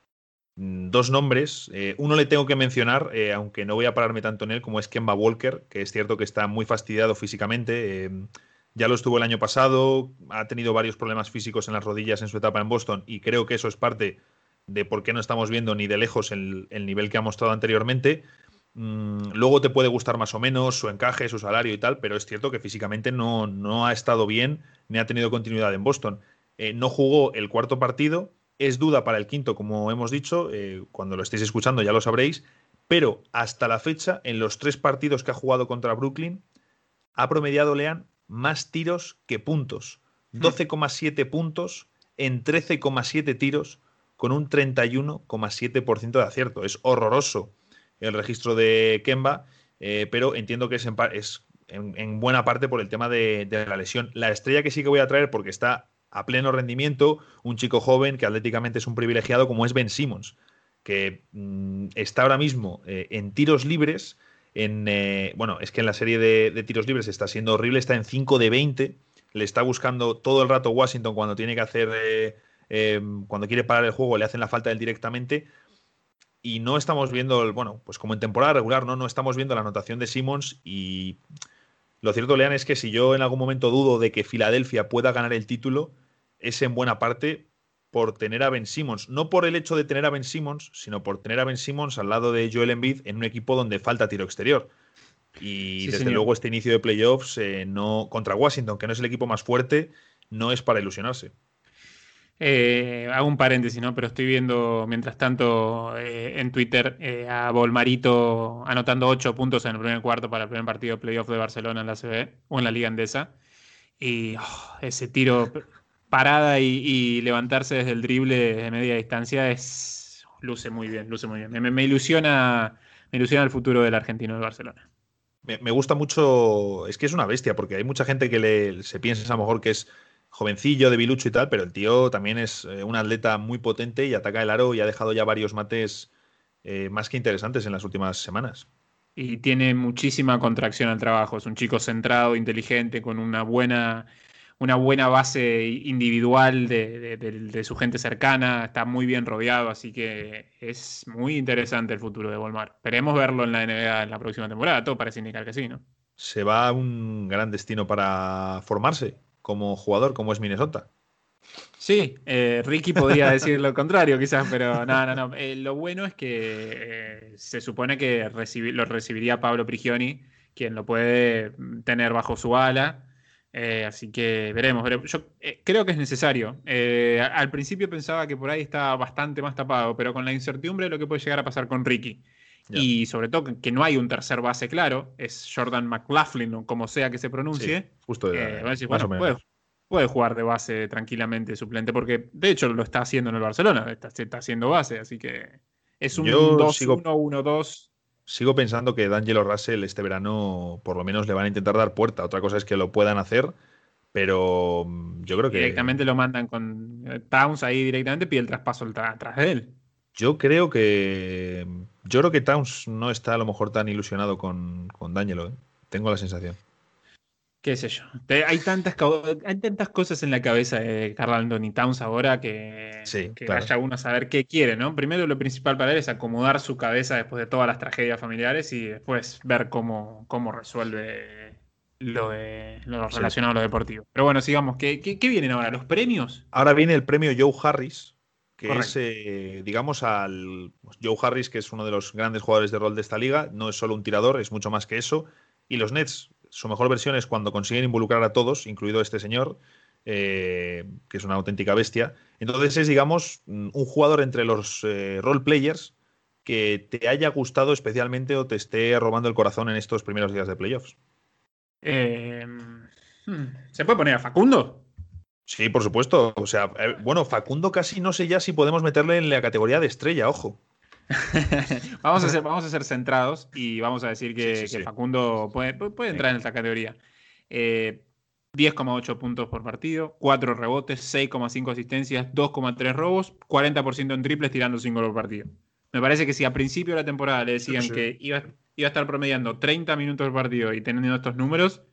dos nombres. Uno le tengo que mencionar, aunque no voy a pararme tanto en él, como es Kemba Walker, que es cierto que está muy fastidiado físicamente. Ya lo estuvo el año pasado, ha tenido varios problemas físicos en las rodillas en su etapa en Boston y creo que eso es parte de por qué no estamos viendo ni de lejos el nivel que ha mostrado anteriormente. Luego te puede gustar más o menos su encaje, su salario y tal, pero es cierto que físicamente no ha estado bien ni ha tenido continuidad en Boston. No jugó el cuarto partido, es duda para el quinto, como hemos dicho, cuando lo estéis escuchando ya lo sabréis, pero hasta la fecha, en los 3 partidos que ha jugado contra Brooklyn, ha promediado, Lean, más tiros que puntos. 12,7 puntos en 13,7 tiros, con un 31,7% de acierto. Es horroroso el registro de Kemba, pero entiendo que es en buena parte por el tema de la lesión. La estrella que sí que voy a traer, porque está a pleno rendimiento, un chico joven que atléticamente es un privilegiado, como es Ben Simmons, que está ahora mismo en tiros libres. Bueno, es que en la serie de tiros libres está siendo horrible, está en 5 de 20, le está buscando todo el rato Washington cuando tiene que hacer, cuando quiere parar el juego, le hacen la falta él directamente. Y no estamos viendo, bueno, pues como en temporada regular, no estamos viendo la anotación de Simmons. Y lo cierto, Lean, es que si yo en algún momento dudo de que Filadelfia pueda ganar el título, es en buena parte por tener a Ben Simmons. No por el hecho de tener a Ben Simmons, sino por tener a Ben Simmons al lado de Joel Embiid en un equipo donde falta tiro exterior. Y Sí, desde señor. luego este inicio de playoffs contra Washington, que no es el equipo más fuerte, no es para ilusionarse. Hago un paréntesis, ¿no? Pero estoy viendo, mientras tanto, en Twitter a Bolmarito anotando 8 puntos en el primer cuarto para el primer partido de playoff de Barcelona en la CB o en la Liga Endesa. Y ese tiro, parada y levantarse desde el drible de media distancia luce muy bien, luce muy bien. Me ilusiona el futuro del argentino de Barcelona. Me gusta mucho, es que es una bestia, porque hay mucha gente que se piensa a lo mejor que es jovencillo, debilucho y tal, pero el tío también es un atleta muy potente y ataca el aro y ha dejado ya varios mates más que interesantes en las últimas semanas. Y tiene muchísima contracción al trabajo. Es un chico centrado, inteligente, con una buena base individual de su gente cercana. Está muy bien rodeado, así que es muy interesante el futuro de Volmar. Esperemos verlo en la NBA en la próxima temporada. Todo parece indicar que sí, ¿no? Se va a un gran destino para formarse como jugador, como es Minnesota. Sí, Ricky podría decir lo contrario quizás, pero no. Lo bueno es que se supone que lo recibiría Pablo Prigioni, quien lo puede tener bajo su ala. Así que veremos. Yo creo que es necesario. Al principio pensaba que por ahí estaba bastante más tapado, pero con la incertidumbre de lo que puede llegar a pasar con Ricky Ya. Y sobre todo que no hay un tercer base claro, es Jordan McLaughlin o como sea que se Sí, pronuncie. justo Va a decir, más o bueno, puede, menos. puede jugar de base tranquilamente suplente, porque de hecho lo está haciendo en el Barcelona, está haciendo base, así que es un Yo 2-1, 1-2. sigo pensando que D'Angelo Russell este verano por lo menos le van a intentar dar puerta. Otra cosa es que lo puedan hacer, pero yo creo que Directamente lo mandan con Towns ahí directamente, pide el traspaso atrás de él. yo creo que Towns no está a lo mejor tan ilusionado con D'Angelo, ¿eh? Tengo la sensación. Qué sé yo. Hay tantas cosas en la cabeza de Karl Anthony Towns ahora Sí, que claro. vaya uno a saber qué quiere, ¿no? Primero lo principal para él es acomodar su cabeza después de todas las tragedias familiares y después ver cómo resuelve lo Sí. relacionado a lo deportivo. Pero bueno, sigamos. ¿Qué vienen ahora? ¿Los premios? Ahora viene el premio Joe Harris, que es, Correcto. digamos, al Joe Harris, que es uno de los grandes jugadores de rol de esta liga. No es solo un tirador, es mucho más que eso. Y los Nets, su mejor versión es cuando consiguen involucrar a todos, incluido este señor, que es una auténtica bestia. Entonces es, digamos, un jugador entre los role players que te haya gustado especialmente o te esté robando el corazón en estos primeros días de playoffs. Eh, ¿Se puede poner a Facundo? Sí, por supuesto. O sea, bueno, Facundo casi no sé ya si podemos meterle en la categoría de estrella, ojo. Vamos a ser centrados y vamos a decir Sí, que, sí, que sí. Facundo puede entrar Venga. en esta categoría. Eh, 10,8 puntos por partido, 4 rebotes, 6,5 asistencias, 2,3 robos, 40% en triples tirando 5 por partido. Me parece que si a principio de la temporada le Sí, decían sí. que iba a estar promediando 30 minutos por partido y teniendo estos números,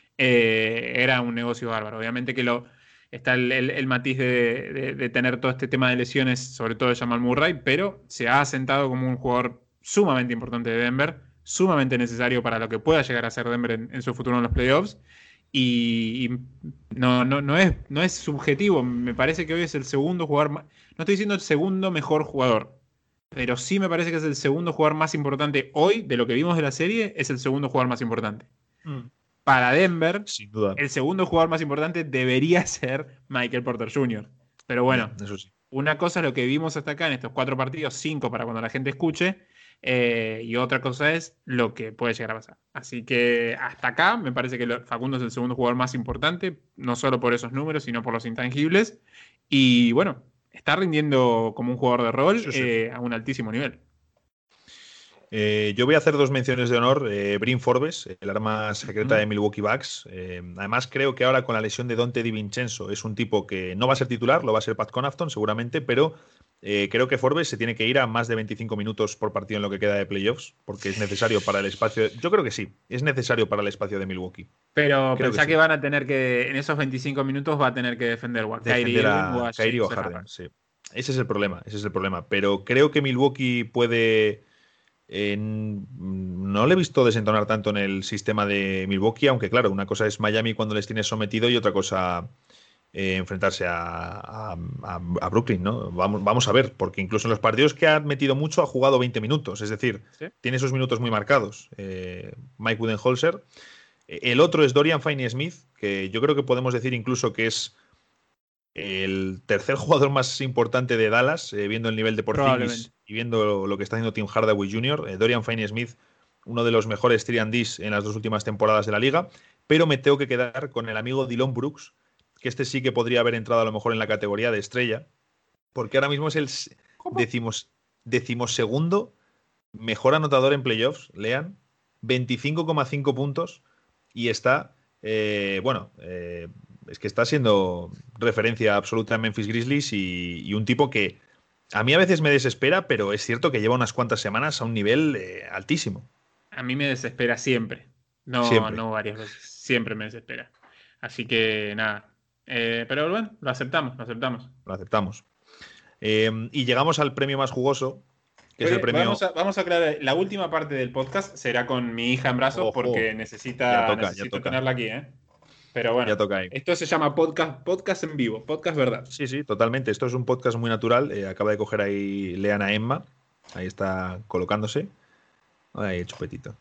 era un negocio bárbaro. Obviamente que está el matiz de tener todo este tema de lesiones, sobre todo de Jamal Murray, pero se ha asentado como un jugador sumamente importante de Denver, sumamente necesario para lo que pueda llegar a ser Denver en su futuro en los playoffs. Y no es subjetivo. Me parece que hoy es el segundo jugador. No estoy diciendo el segundo mejor jugador, pero sí me parece que es el segundo jugador más importante hoy de lo que vimos de la serie. Es el segundo jugador más importante. Mm. Para Denver, Sin duda. el segundo jugador más importante debería ser Michael Porter Jr. Pero Ya, bueno, eso sí. una cosa es lo que vimos hasta acá en estos 4 partidos, 5 para cuando la gente escuche, y otra cosa es lo que puede llegar a pasar. Así que hasta acá me parece que Facundo es el segundo jugador más importante, no solo por esos números, sino por los intangibles. Y bueno, está rindiendo como un jugador de rol Sí, sí. a un altísimo nivel. Yo voy a hacer dos menciones de honor. Bryn Forbes, el arma secreta Ujú. de Milwaukee Bucks. Además, creo que ahora con la lesión de Dante DiVincenzo es un tipo que no va a ser titular, lo va a ser Pat Connaughton seguramente, pero creo que Forbes se tiene que ir a más de 25 minutos por partido en lo que queda de playoffs, porque es necesario para el espacio. Yo creo que sí, es necesario para el espacio de Milwaukee. Pero Creo que pensá que sí. van a tener que, en esos 25 minutos va a tener que defender o a Kyrie Defender Irving o a a Kyrie o James Harden, Harden. sí. Ese es el problema, ese es el problema. Pero creo que Milwaukee puede. No le he visto desentonar tanto en el sistema de Milwaukee, aunque claro, una cosa es Miami cuando les tienes sometido y otra cosa enfrentarse a Brooklyn, ¿no? Vamos a ver, porque incluso en los partidos que ha metido mucho ha jugado 20 minutos, es decir, ¿Sí? tiene esos minutos muy marcados. Mike Budenholzer. El otro es Dorian Finney-Smith, que yo creo que podemos decir incluso que es el tercer jugador más importante de Dallas, viendo el nivel de Probablemente. Porzingis y viendo lo que está haciendo Tim Hardaway Jr., Dorian Finney-Smith, uno de los mejores 3&Ds en las dos últimas temporadas de la liga, pero me tengo que quedar con el amigo Dillon Brooks, que este sí que podría haber entrado a lo mejor en la categoría de estrella, porque ahora mismo es el ¿Cómo? decimosegundo mejor anotador en playoffs, lean, 25,5 puntos y está, es que está siendo referencia absoluta en Memphis Grizzlies y un tipo que a mí a veces me desespera, pero es cierto que lleva unas cuantas semanas a un nivel altísimo. A mí me desespera siempre. No, Siempre. no varias veces. Siempre me desespera. Así que nada. Pero bueno, lo aceptamos, lo aceptamos. Lo aceptamos. Y llegamos al premio más jugoso, que es el premio. Vamos a aclarar, la última parte del podcast será con mi hija en brazos Ojo, porque ya necesita, toca, ya necesito toca, tenerla aquí, ¿eh? Pero ya bueno, toca ahí. esto se llama podcast en vivo, podcast verdad. Sí, sí, totalmente. Esto es un podcast muy natural. Acaba de coger ahí Leana Emma. Ahí está colocándose. Ahí, chupetito.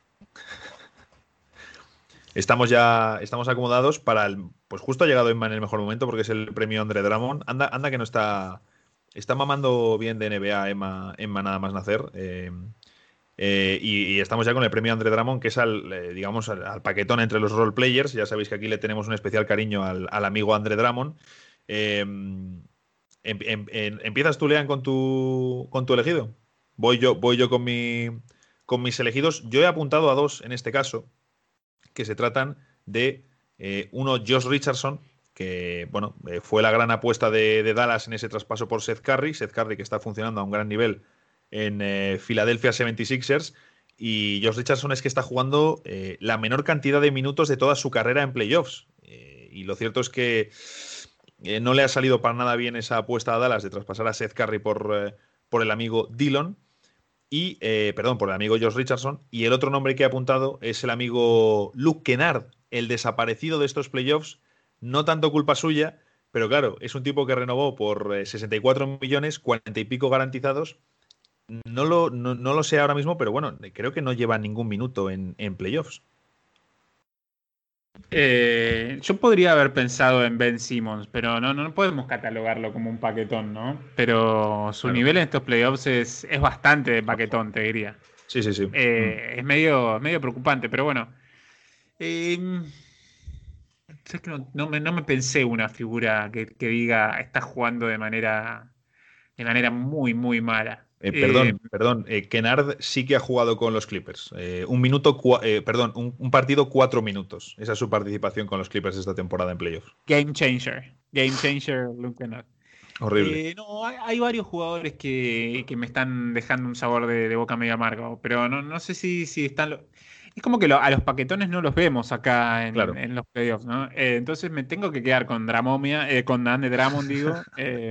Estamos acomodados para el. Pues justo ha llegado Emma en el mejor momento porque es el premio Andre Drummond. Anda que no está. Está mamando bien de NBA Emma nada más nacer. Y estamos ya con el premio Andre Drummond, que es digamos, al paquetón entre los role players. Ya sabéis que aquí le tenemos un especial cariño al amigo Andre Drummond. Eh, ¿Empiezas tú, Lean, con tu elegido? Voy yo con mis elegidos. Yo he apuntado a dos en este caso, que se tratan de uno, Josh Richardson, que bueno, fue la gran apuesta de Dallas en ese traspaso por Seth Curry. Seth Curry, que está funcionando a un gran nivel en Philadelphia 76ers. Y Josh Richardson es que está jugando la menor cantidad de minutos de toda su carrera en playoffs. Y lo cierto es que no le ha salido para nada bien esa apuesta a Dallas de traspasar a Seth Curry por el amigo Dillon. Y, perdón, por el amigo Josh Richardson. Y el otro nombre que he apuntado es el amigo Luke Kennard, el desaparecido de estos playoffs. No tanto culpa suya, pero claro, es un tipo que renovó por 64 millones, 40 y pico garantizados. No lo sé ahora mismo, pero bueno, creo que no lleva ningún minuto en playoffs. Yo podría haber pensado en Ben Simmons, pero no podemos catalogarlo como un paquetón, ¿no? Pero su Claro. nivel en estos playoffs es bastante de paquetón, te diría. Sí, sí, sí. Es medio preocupante, pero bueno. Eh, sé que no me pensé una figura que diga está jugando de manera muy, muy mala. Perdón. Kennard sí que ha jugado con los Clippers. Un partido 4 minutos. Esa es su participación con los Clippers esta temporada en playoffs. Game changer. Game changer, Luke Kennard. Horrible. No, hay varios jugadores que me están dejando un sabor de boca medio amargo, pero no sé si están. Es como que a los paquetones no los vemos acá en, Claro. en los playoffs, ¿no? Entonces me tengo que quedar con con Andre Drummond, digo.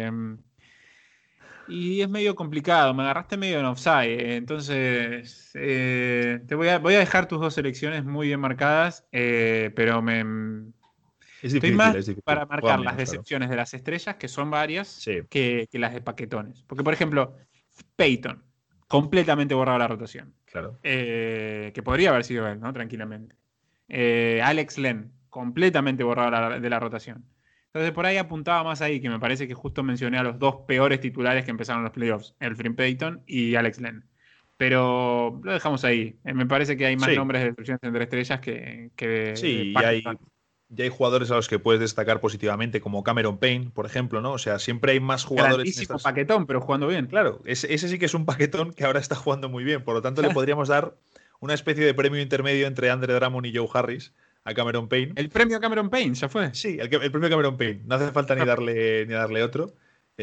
Y es medio complicado, me agarraste medio en offside. Entonces, voy a dejar tus dos selecciones muy bien marcadas, pero Es estoy difícil, más es difícil. para Juega marcar las menos, claro. decepciones de las estrellas, que son varias, Sí, que las de paquetones. Porque, por ejemplo, Peyton, completamente borrado la rotación. claro. Que podría haber sido él, ¿no? Tranquilamente. Alex Len, completamente borrado de la rotación. Entonces, por ahí apuntaba más ahí, que me parece que justo mencioné a los dos peores titulares que empezaron los playoffs, Elfrid Payton y Alex Len. Pero lo dejamos ahí. Me parece que hay más Sí, nombres de decepciones entre estrellas que de sí, paquetones. ya hay jugadores a los que puedes destacar positivamente, como Cameron Payne, por ejemplo, ¿no? O sea, siempre hay más jugadores en Grandísimo estas. paquetón, pero jugando bien. Claro, ese sí que es un paquetón que ahora está jugando muy bien. Por lo tanto, le podríamos dar una especie de premio intermedio entre Andre Drummond y Joe Harris a Cameron Payne. El premio Cameron Payne, ya fue. Sí, el premio Cameron Payne. No hace falta ni darle otro.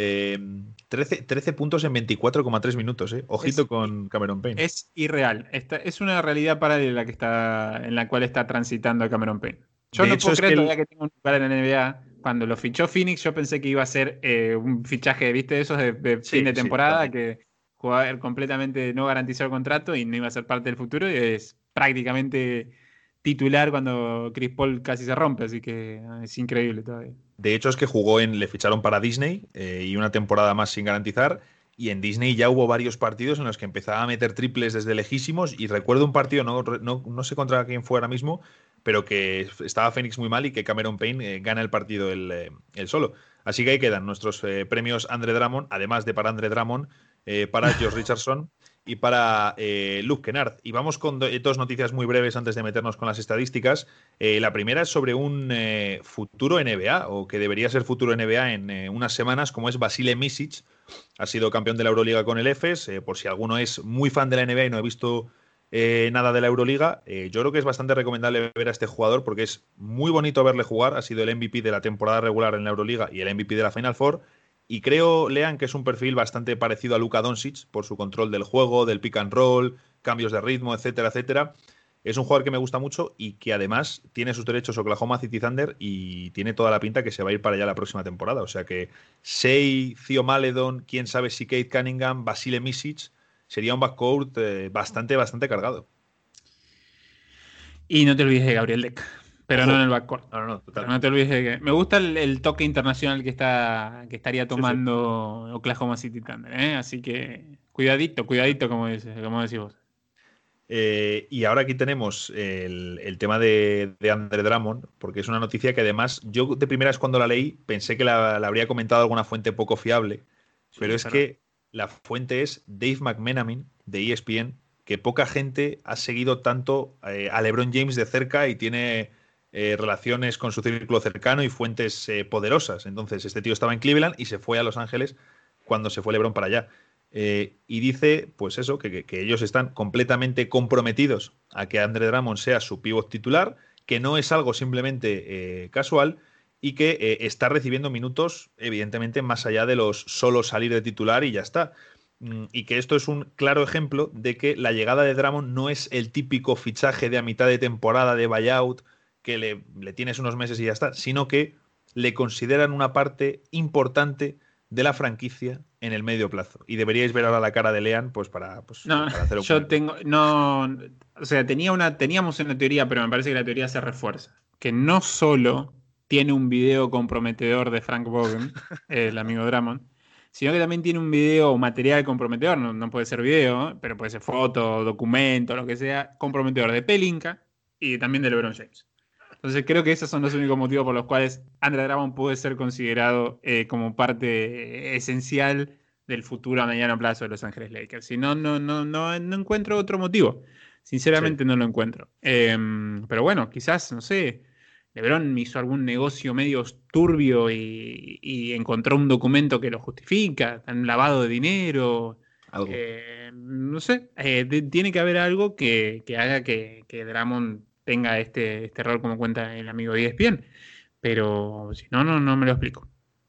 13 puntos en 24,3 minutos, ¿eh? Es, Ojito con Cameron Payne. es irreal. Es una realidad paralela en la cual está transitando Cameron Payne. Yo De no hecho, puedo es que creer todavía que tenga un lugar en la NBA. Cuando lo fichó Phoenix, yo pensé que iba a ser un fichaje, ¿viste? De esos de fin Sí, de sí, temporada, totalmente. que jugador completamente no garantizó el contrato y no iba a ser parte del futuro. Y es prácticamente titular cuando Chris Paul casi se rompe, así que es increíble todavía. De hecho, es que le ficharon para Disney y una temporada más sin garantizar. Y en Disney ya hubo varios partidos en los que empezaba a meter triples desde lejísimos. Y recuerdo un partido, no sé contra quién fue ahora mismo, pero que estaba Phoenix muy mal y que Cameron Payne gana el partido él solo. Así que ahí quedan nuestros premios Andre Drummond, además de para Andre Drummond, para Josh Richardson y para Luke Kennard. Y vamos con dos noticias muy breves antes de meternos con las estadísticas. La primera es sobre un futuro NBA, o que debería ser futuro NBA en unas semanas, como es Vasile Micic. Ha sido campeón de la Euroliga con el EFES. Por si alguno es muy fan de la NBA y no ha visto nada de la Euroliga, yo creo que es bastante recomendable ver a este jugador porque es muy bonito verle jugar. Ha sido el MVP de la temporada regular en la Euroliga y el MVP de la Final Four. Y creo, Lean, que es un perfil bastante parecido a Luka Doncic por su control del juego, del pick and roll, cambios de ritmo, etcétera, etcétera. Es un jugador que me gusta mucho y que además tiene sus derechos Oklahoma City Thunder y tiene toda la pinta que se va a ir para allá la próxima temporada. O sea que Shea, Theo Maledon, quién sabe si Kate Cunningham, Vasile Micic, sería un backcourt bastante, bastante cargado. Y no te olvides de Gabriel Deck, pero no en Ojo. el backcourt. No, no, no, Pero total. no te olvides de que. Me gusta el toque internacional que estaría Sí, sí. tomando Oklahoma City Thunder, ¿eh? Así que cuidadito, cuidadito, como decís vos. Y ahora aquí tenemos el tema de Andre Drummond, porque es una noticia que además yo de primeras cuando la leí pensé que la habría comentado alguna fuente poco fiable, pero Sí, es pero. que la fuente es Dave McMenamin de ESPN, que poca gente ha seguido tanto a LeBron James de cerca y tiene relaciones con su círculo cercano y fuentes poderosas. Entonces, este tío estaba en Cleveland y se fue a Los Ángeles cuando se fue LeBron para allá. Y dice, pues eso, que ellos están completamente comprometidos a que Andre Drummond sea su pívot titular, que no es algo simplemente casual y que está recibiendo minutos, evidentemente, más allá de los solo salir de titular y ya está. Y que esto es un claro ejemplo de que la llegada de Drummond no es el típico fichaje de a mitad de temporada de buyout que le tienes unos meses y ya está, sino que le consideran una parte importante de la franquicia en el medio plazo. Y deberíais ver ahora la cara de Lean, pues para hacer un yo tengo, o sea, teníamos una teoría, pero me parece que la teoría se refuerza. Que no solo tiene un video comprometedor de Frank Vogel, el amigo Drummond, sino que también tiene un video o material comprometedor, no puede ser video, pero puede ser foto, documento, lo que sea, comprometedor de Pelinka y también de LeBron James. Entonces creo que esos son los únicos motivos por los cuales Andre Drummond puede ser considerado como parte esencial del futuro a mediano plazo de Los Ángeles Lakers. Si no encuentro otro motivo. Sinceramente no lo encuentro. Pero bueno, quizás, no sé, LeBron hizo algún negocio medio turbio y encontró un documento que lo justifica, un lavado de dinero. No sé, tiene que haber algo que haga que Drummond tenga este rol como cuenta el amigo de ESPN. Pero si no me lo explico.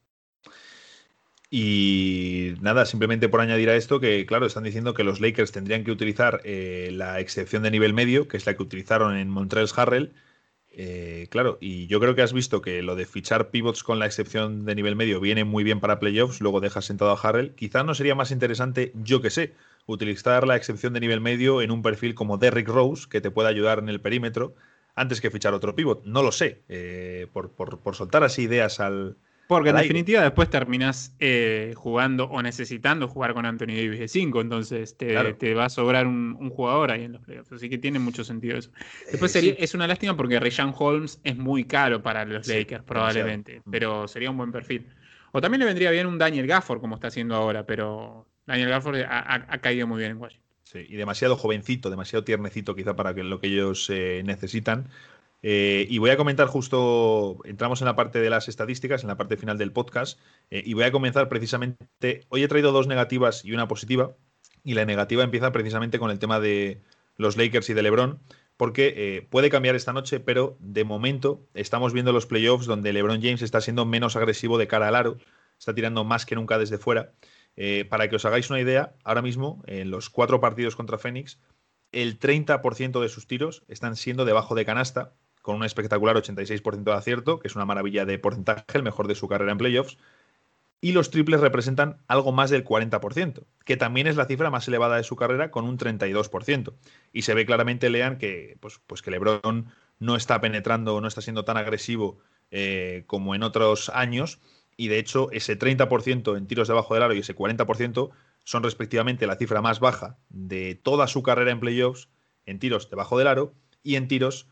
Y nada, simplemente por añadir a esto que, claro, están diciendo que los Lakers tendrían que utilizar la excepción de nivel medio, que es la que utilizaron en Montrezl Harrell. Claro, y yo creo que has visto que lo de fichar pivots con la excepción de nivel medio viene muy bien para playoffs, luego dejas sentado a Harrell. Quizás no sería más interesante, yo que sé, utilizar la excepción de nivel medio en un perfil como Derrick Rose, que te pueda ayudar en el perímetro, antes que fichar otro pivot. No lo sé, por soltar así ideas Porque al en aire. definitiva después terminás jugando o necesitando jugar con Anthony Davis de 5, entonces Claro, te va a sobrar un jugador ahí en los playoffs, así que tiene mucho sentido eso. Después sí, es una lástima porque Rayshawn Holmes es muy caro para los sí, Lakers demasiado. probablemente, pero sería un buen perfil. O también le vendría bien un Daniel Gafford como está haciendo ahora, pero Daniel Gafford ha caído muy bien en Washington. Sí, y demasiado jovencito, demasiado tiernecito quizá para lo que ellos necesitan. Y voy a comentar justo, entramos en la parte de las estadísticas, en la parte final del podcast, y voy a comenzar precisamente, hoy he traído dos negativas y una positiva, y la negativa empieza precisamente con el tema de los Lakers y de LeBron, porque puede cambiar esta noche, pero de momento estamos viendo los playoffs donde LeBron James está siendo menos agresivo de cara al aro, está tirando más que nunca desde fuera. Para que os hagáis una idea, ahora mismo, en los 4 partidos contra Phoenix, el 30% de sus tiros están siendo debajo de canasta, con un espectacular 86% de acierto, que es una maravilla de porcentaje, el mejor de su carrera en playoffs. Y los triples representan algo más del 40%, que también es la cifra más elevada de su carrera, con un 32%. Y se ve claramente, Lean, que, pues que LeBron no está penetrando, no está siendo tan agresivo como en otros años. Y de hecho, ese 30% en tiros debajo del aro y ese 40% son respectivamente la cifra más baja de toda su carrera en playoffs, en tiros debajo del aro y en tiros,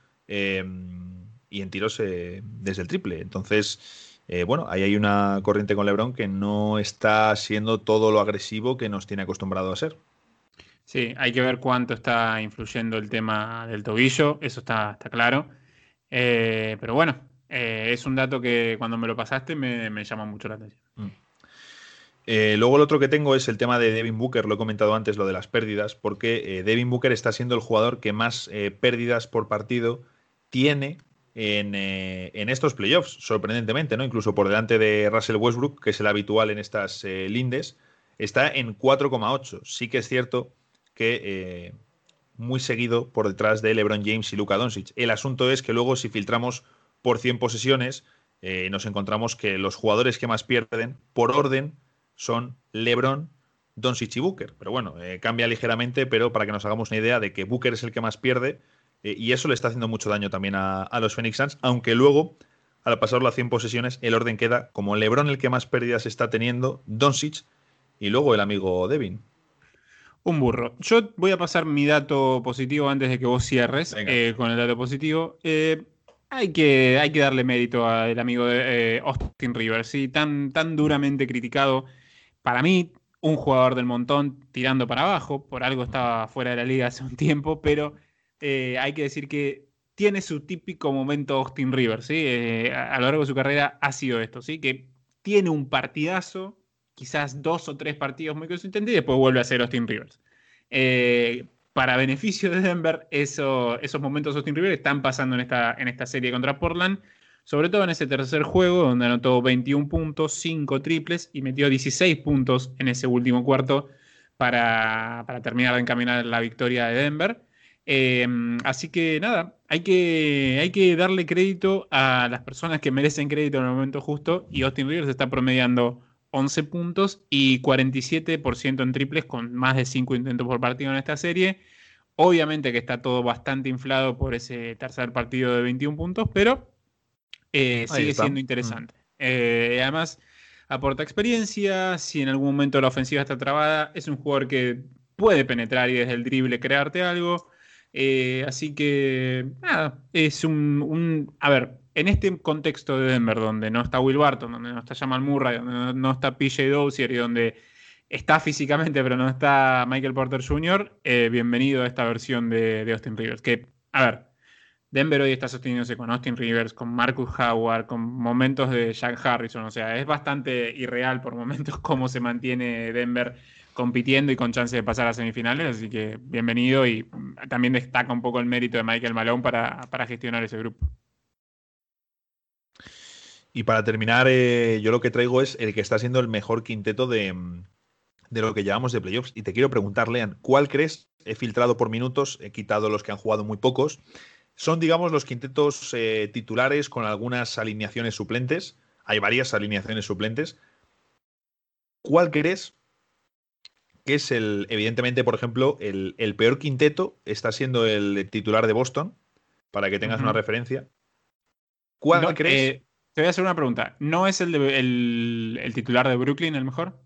desde el triple. Entonces, bueno, ahí hay una corriente con LeBron que no está siendo todo lo agresivo que nos tiene acostumbrado a ser. Sí, hay que ver cuánto está influyendo el tema del tobillo, eso está claro. Pero bueno, es un dato que cuando me lo pasaste me llama mucho la atención. Mm. Luego el otro que tengo es el tema de Devin Booker, lo he comentado antes, lo de las pérdidas, porque Devin Booker está siendo el jugador que más pérdidas por partido tiene en estos playoffs, sorprendentemente, ¿no? Incluso por delante de Russell Westbrook, que es el habitual en estas lindes, está en 4,8. Sí que es cierto que muy seguido por detrás de LeBron James y Luka Doncic. El asunto es que luego si filtramos por 100 posesiones, nos encontramos que los jugadores que más pierden por orden son LeBron, Doncic y Booker. Pero bueno, cambia ligeramente, pero para que nos hagamos una idea de que Booker es el que más pierde, y eso le está haciendo mucho daño también a los Phoenix Suns, aunque luego, al pasarlo a 100 posesiones, el orden queda como LeBron el que más pérdidas está teniendo, Doncic y luego el amigo Devin. Un burro. Yo voy a pasar mi dato positivo antes de que vos cierres Venga. con el dato positivo. Hay que darle mérito al amigo de Austin Rivers, ¿sí? Tan duramente criticado. Para mí, un jugador del montón tirando para abajo, por algo estaba fuera de la liga hace un tiempo, pero hay que decir que tiene su típico momento Austin Rivers, ¿sí? A lo largo de su carrera ha sido esto, ¿sí? Que tiene un partidazo, quizás 2 o 3 partidos muy consistentes y después vuelve a ser Austin Rivers. Para beneficio de Denver, esos momentos Austin Rivers están pasando en esta serie contra Portland, sobre todo en ese tercer juego, donde anotó 21 puntos, 5 triples y metió 16 puntos en ese último cuarto para terminar de encaminar la victoria de Denver. Así que nada, hay que darle crédito a las personas que merecen crédito en el momento justo, y Austin Rivers está promediando 11 puntos y 47% en triples con más de 5 intentos por partido en esta serie. Obviamente que está todo bastante inflado por ese tercer partido de 21 puntos, pero Ahí sigue está. siendo interesante. Además, aporta experiencia. Si en algún momento la ofensiva está trabada, es un jugador que puede penetrar y desde el drible crearte algo. Así que, nada, es a ver, en este contexto de Denver, donde no está Will Barton, donde no está Jamal Murray, donde no está PJ Dozier y donde está físicamente, pero no está Michael Porter Jr., bienvenido a esta versión de Austin Rivers. Que, a ver, Denver hoy está sosteniéndose con Austin Rivers, con Marcus Howard, con momentos de Jack Harrison. O sea, es bastante irreal por momentos cómo se mantiene Denver compitiendo y con chance de pasar a semifinales. Así que bienvenido, y también destaca un poco el mérito de Michael Malone para gestionar ese grupo. Y para terminar, yo lo que traigo es el que está siendo el mejor quinteto de lo que llevamos de playoffs. Y te quiero preguntar, Lean, ¿cuál crees? He filtrado por minutos, he quitado los que han jugado muy pocos. Son, digamos, los quintetos titulares con algunas alineaciones suplentes. Hay varias alineaciones suplentes. ¿Cuál crees que es evidentemente, por ejemplo, el peor quinteto está siendo el titular de Boston, para que tengas una referencia? ¿Cuál No, crees? te voy a hacer una pregunta. ¿No es el titular de Brooklyn el mejor?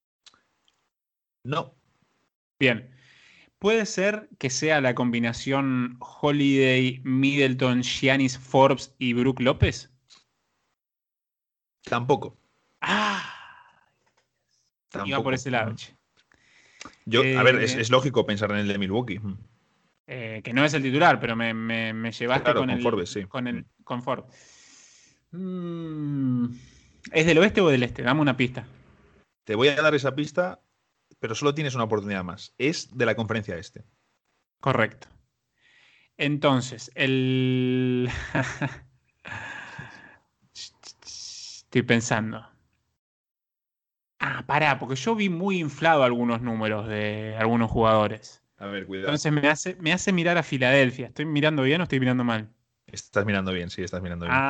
No, Bien. ¿Puede ser que sea la combinación Holiday, Middleton, Giannis, Forbes y Brook López? tampoco. Ah, iba por Tampoco. ese lado, che. A ver, Eh, es lógico pensar en el de Milwaukee. que no es el titular, pero me llevaste Claro, con con Forbes, sí. con Forbes. Mm, ¿Es del oeste o del este? Dame una pista. Te voy a dar esa pista, pero solo tienes una oportunidad más. Es de la conferencia este. Correcto. Entonces, Estoy pensando. Pará, porque yo vi muy inflado algunos números de algunos jugadores. A ver, cuidado. Entonces me hace mirar a Filadelfia. ¿Estoy mirando bien o estoy mirando mal? Estás mirando bien, sí, estás mirando bien.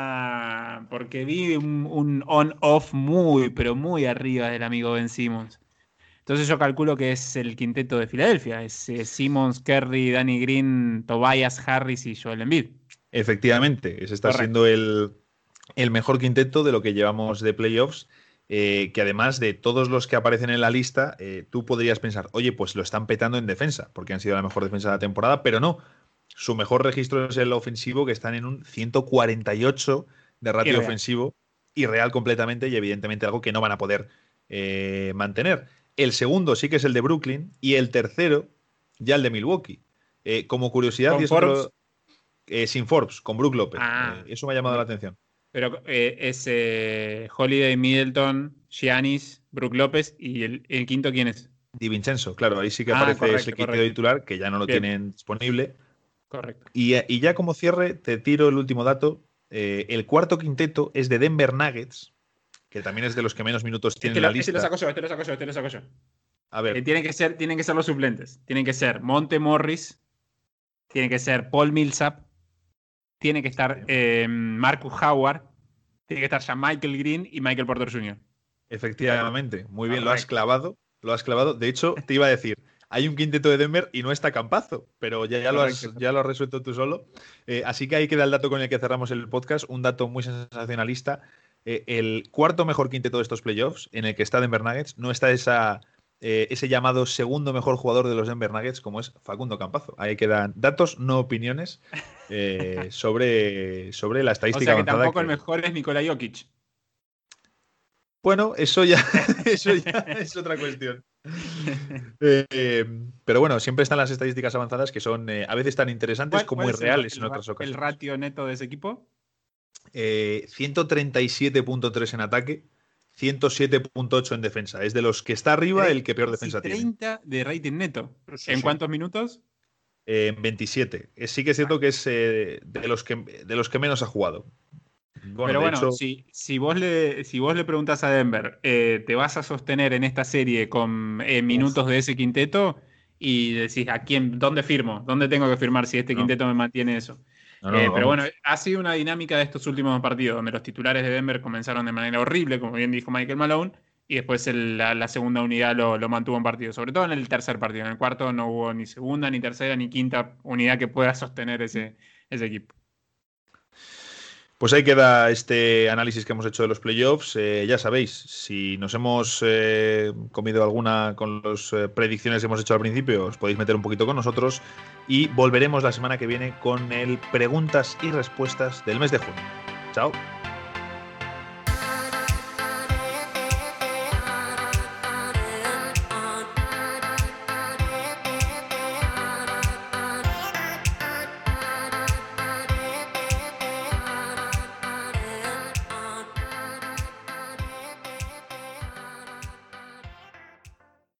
Porque vi un on-off muy, pero muy arriba del amigo Ben Simmons. Entonces yo calculo que es el quinteto de Filadelfia. Es Simmons, Curry, Danny Green, Tobias Harris y Joel Embiid. Efectivamente, ese está Correcto. siendo el mejor quinteto de lo que llevamos de playoffs. Que además de todos los que aparecen en la lista, tú podrías pensar, oye, pues lo están petando en defensa, porque han sido la mejor defensa de la temporada, pero no. Su mejor registro es el ofensivo, que están en un 148 de ratio Irreal. ofensivo, irreal completamente y evidentemente algo que no van a poder mantener. El segundo sí que es el de Brooklyn y el tercero ya el de Milwaukee. Como curiosidad, y Con es Forbes. otro, sin Forbes, con Brook López. Ah, Eso me ha con llamado la Brook. atención. Pero es Holiday, Middleton, Giannis, Brook López y el quinto, ¿quién es? Di Vincenzo, claro, ahí sí que aparece ese Correcto, quinteto correcto. titular, que ya no lo Bien, tienen disponible. correcto. Y ya como cierre, te tiro el último dato. El cuarto quinteto es de Denver Nuggets, que también es de los que menos minutos tienen en la Este lo lista. saco yo, este lo saco yo, este lo saco yo. A ver, Tienen que ser los suplentes. Tienen que ser Monte Morris, tiene que ser Paul Millsap, tiene que estar Marcus Howard, tiene que estar ya Michael Green y Michael Porter Jr. efectivamente, muy bien, lo has Correcto. clavado. Lo has clavado. De hecho, te iba a decir, hay un quinteto de Denver y no está Campazo, pero Correcto. ya lo has resuelto tú solo. Así que ahí queda el dato con el que cerramos el podcast, un dato muy sensacionalista. El cuarto mejor quinteto de estos playoffs, en el que está Denver Nuggets, no está ese llamado segundo mejor jugador de los Denver Nuggets, como es Facundo Campazo. Ahí quedan datos, no opiniones, sobre la O estadística sea que avanzada tampoco el que, mejor es Nikola Jokic. Bueno, eso ya es otra cuestión. Pero bueno, siempre están las estadísticas avanzadas que son a veces tan interesantes como irreales en otras ocasiones. ¿El ratio neto de ese equipo? 137.3 en ataque, 107.8 en defensa. Es de los que está arriba el que peor defensa 30 de rating neto. Sí, ¿En sí. ¿Cuántos minutos? 27. Sí que es cierto que es de los que menos ha jugado. Bueno, pero bueno, hecho, si vos le preguntás a Denver, ¿te vas a sostener en esta serie con minutos de ese quinteto? Y decís, ¿dónde firmo? ¿Dónde tengo que firmar si este quinteto me mantiene eso? Pero bueno, ha sido una dinámica de estos últimos partidos, donde los titulares de Denver comenzaron de manera horrible, como bien dijo Michael Malone, y después la segunda unidad lo mantuvo en partido, sobre todo en el tercer partido. En el cuarto no hubo ni segunda, ni tercera, ni quinta unidad que pueda sostener ese equipo. Pues ahí queda este análisis que hemos hecho de los playoffs. Ya sabéis, si nos hemos comido alguna con las predicciones que hemos hecho al principio, os podéis meter un poquito con nosotros y volveremos la semana que viene con el preguntas y respuestas del mes de junio. Chao.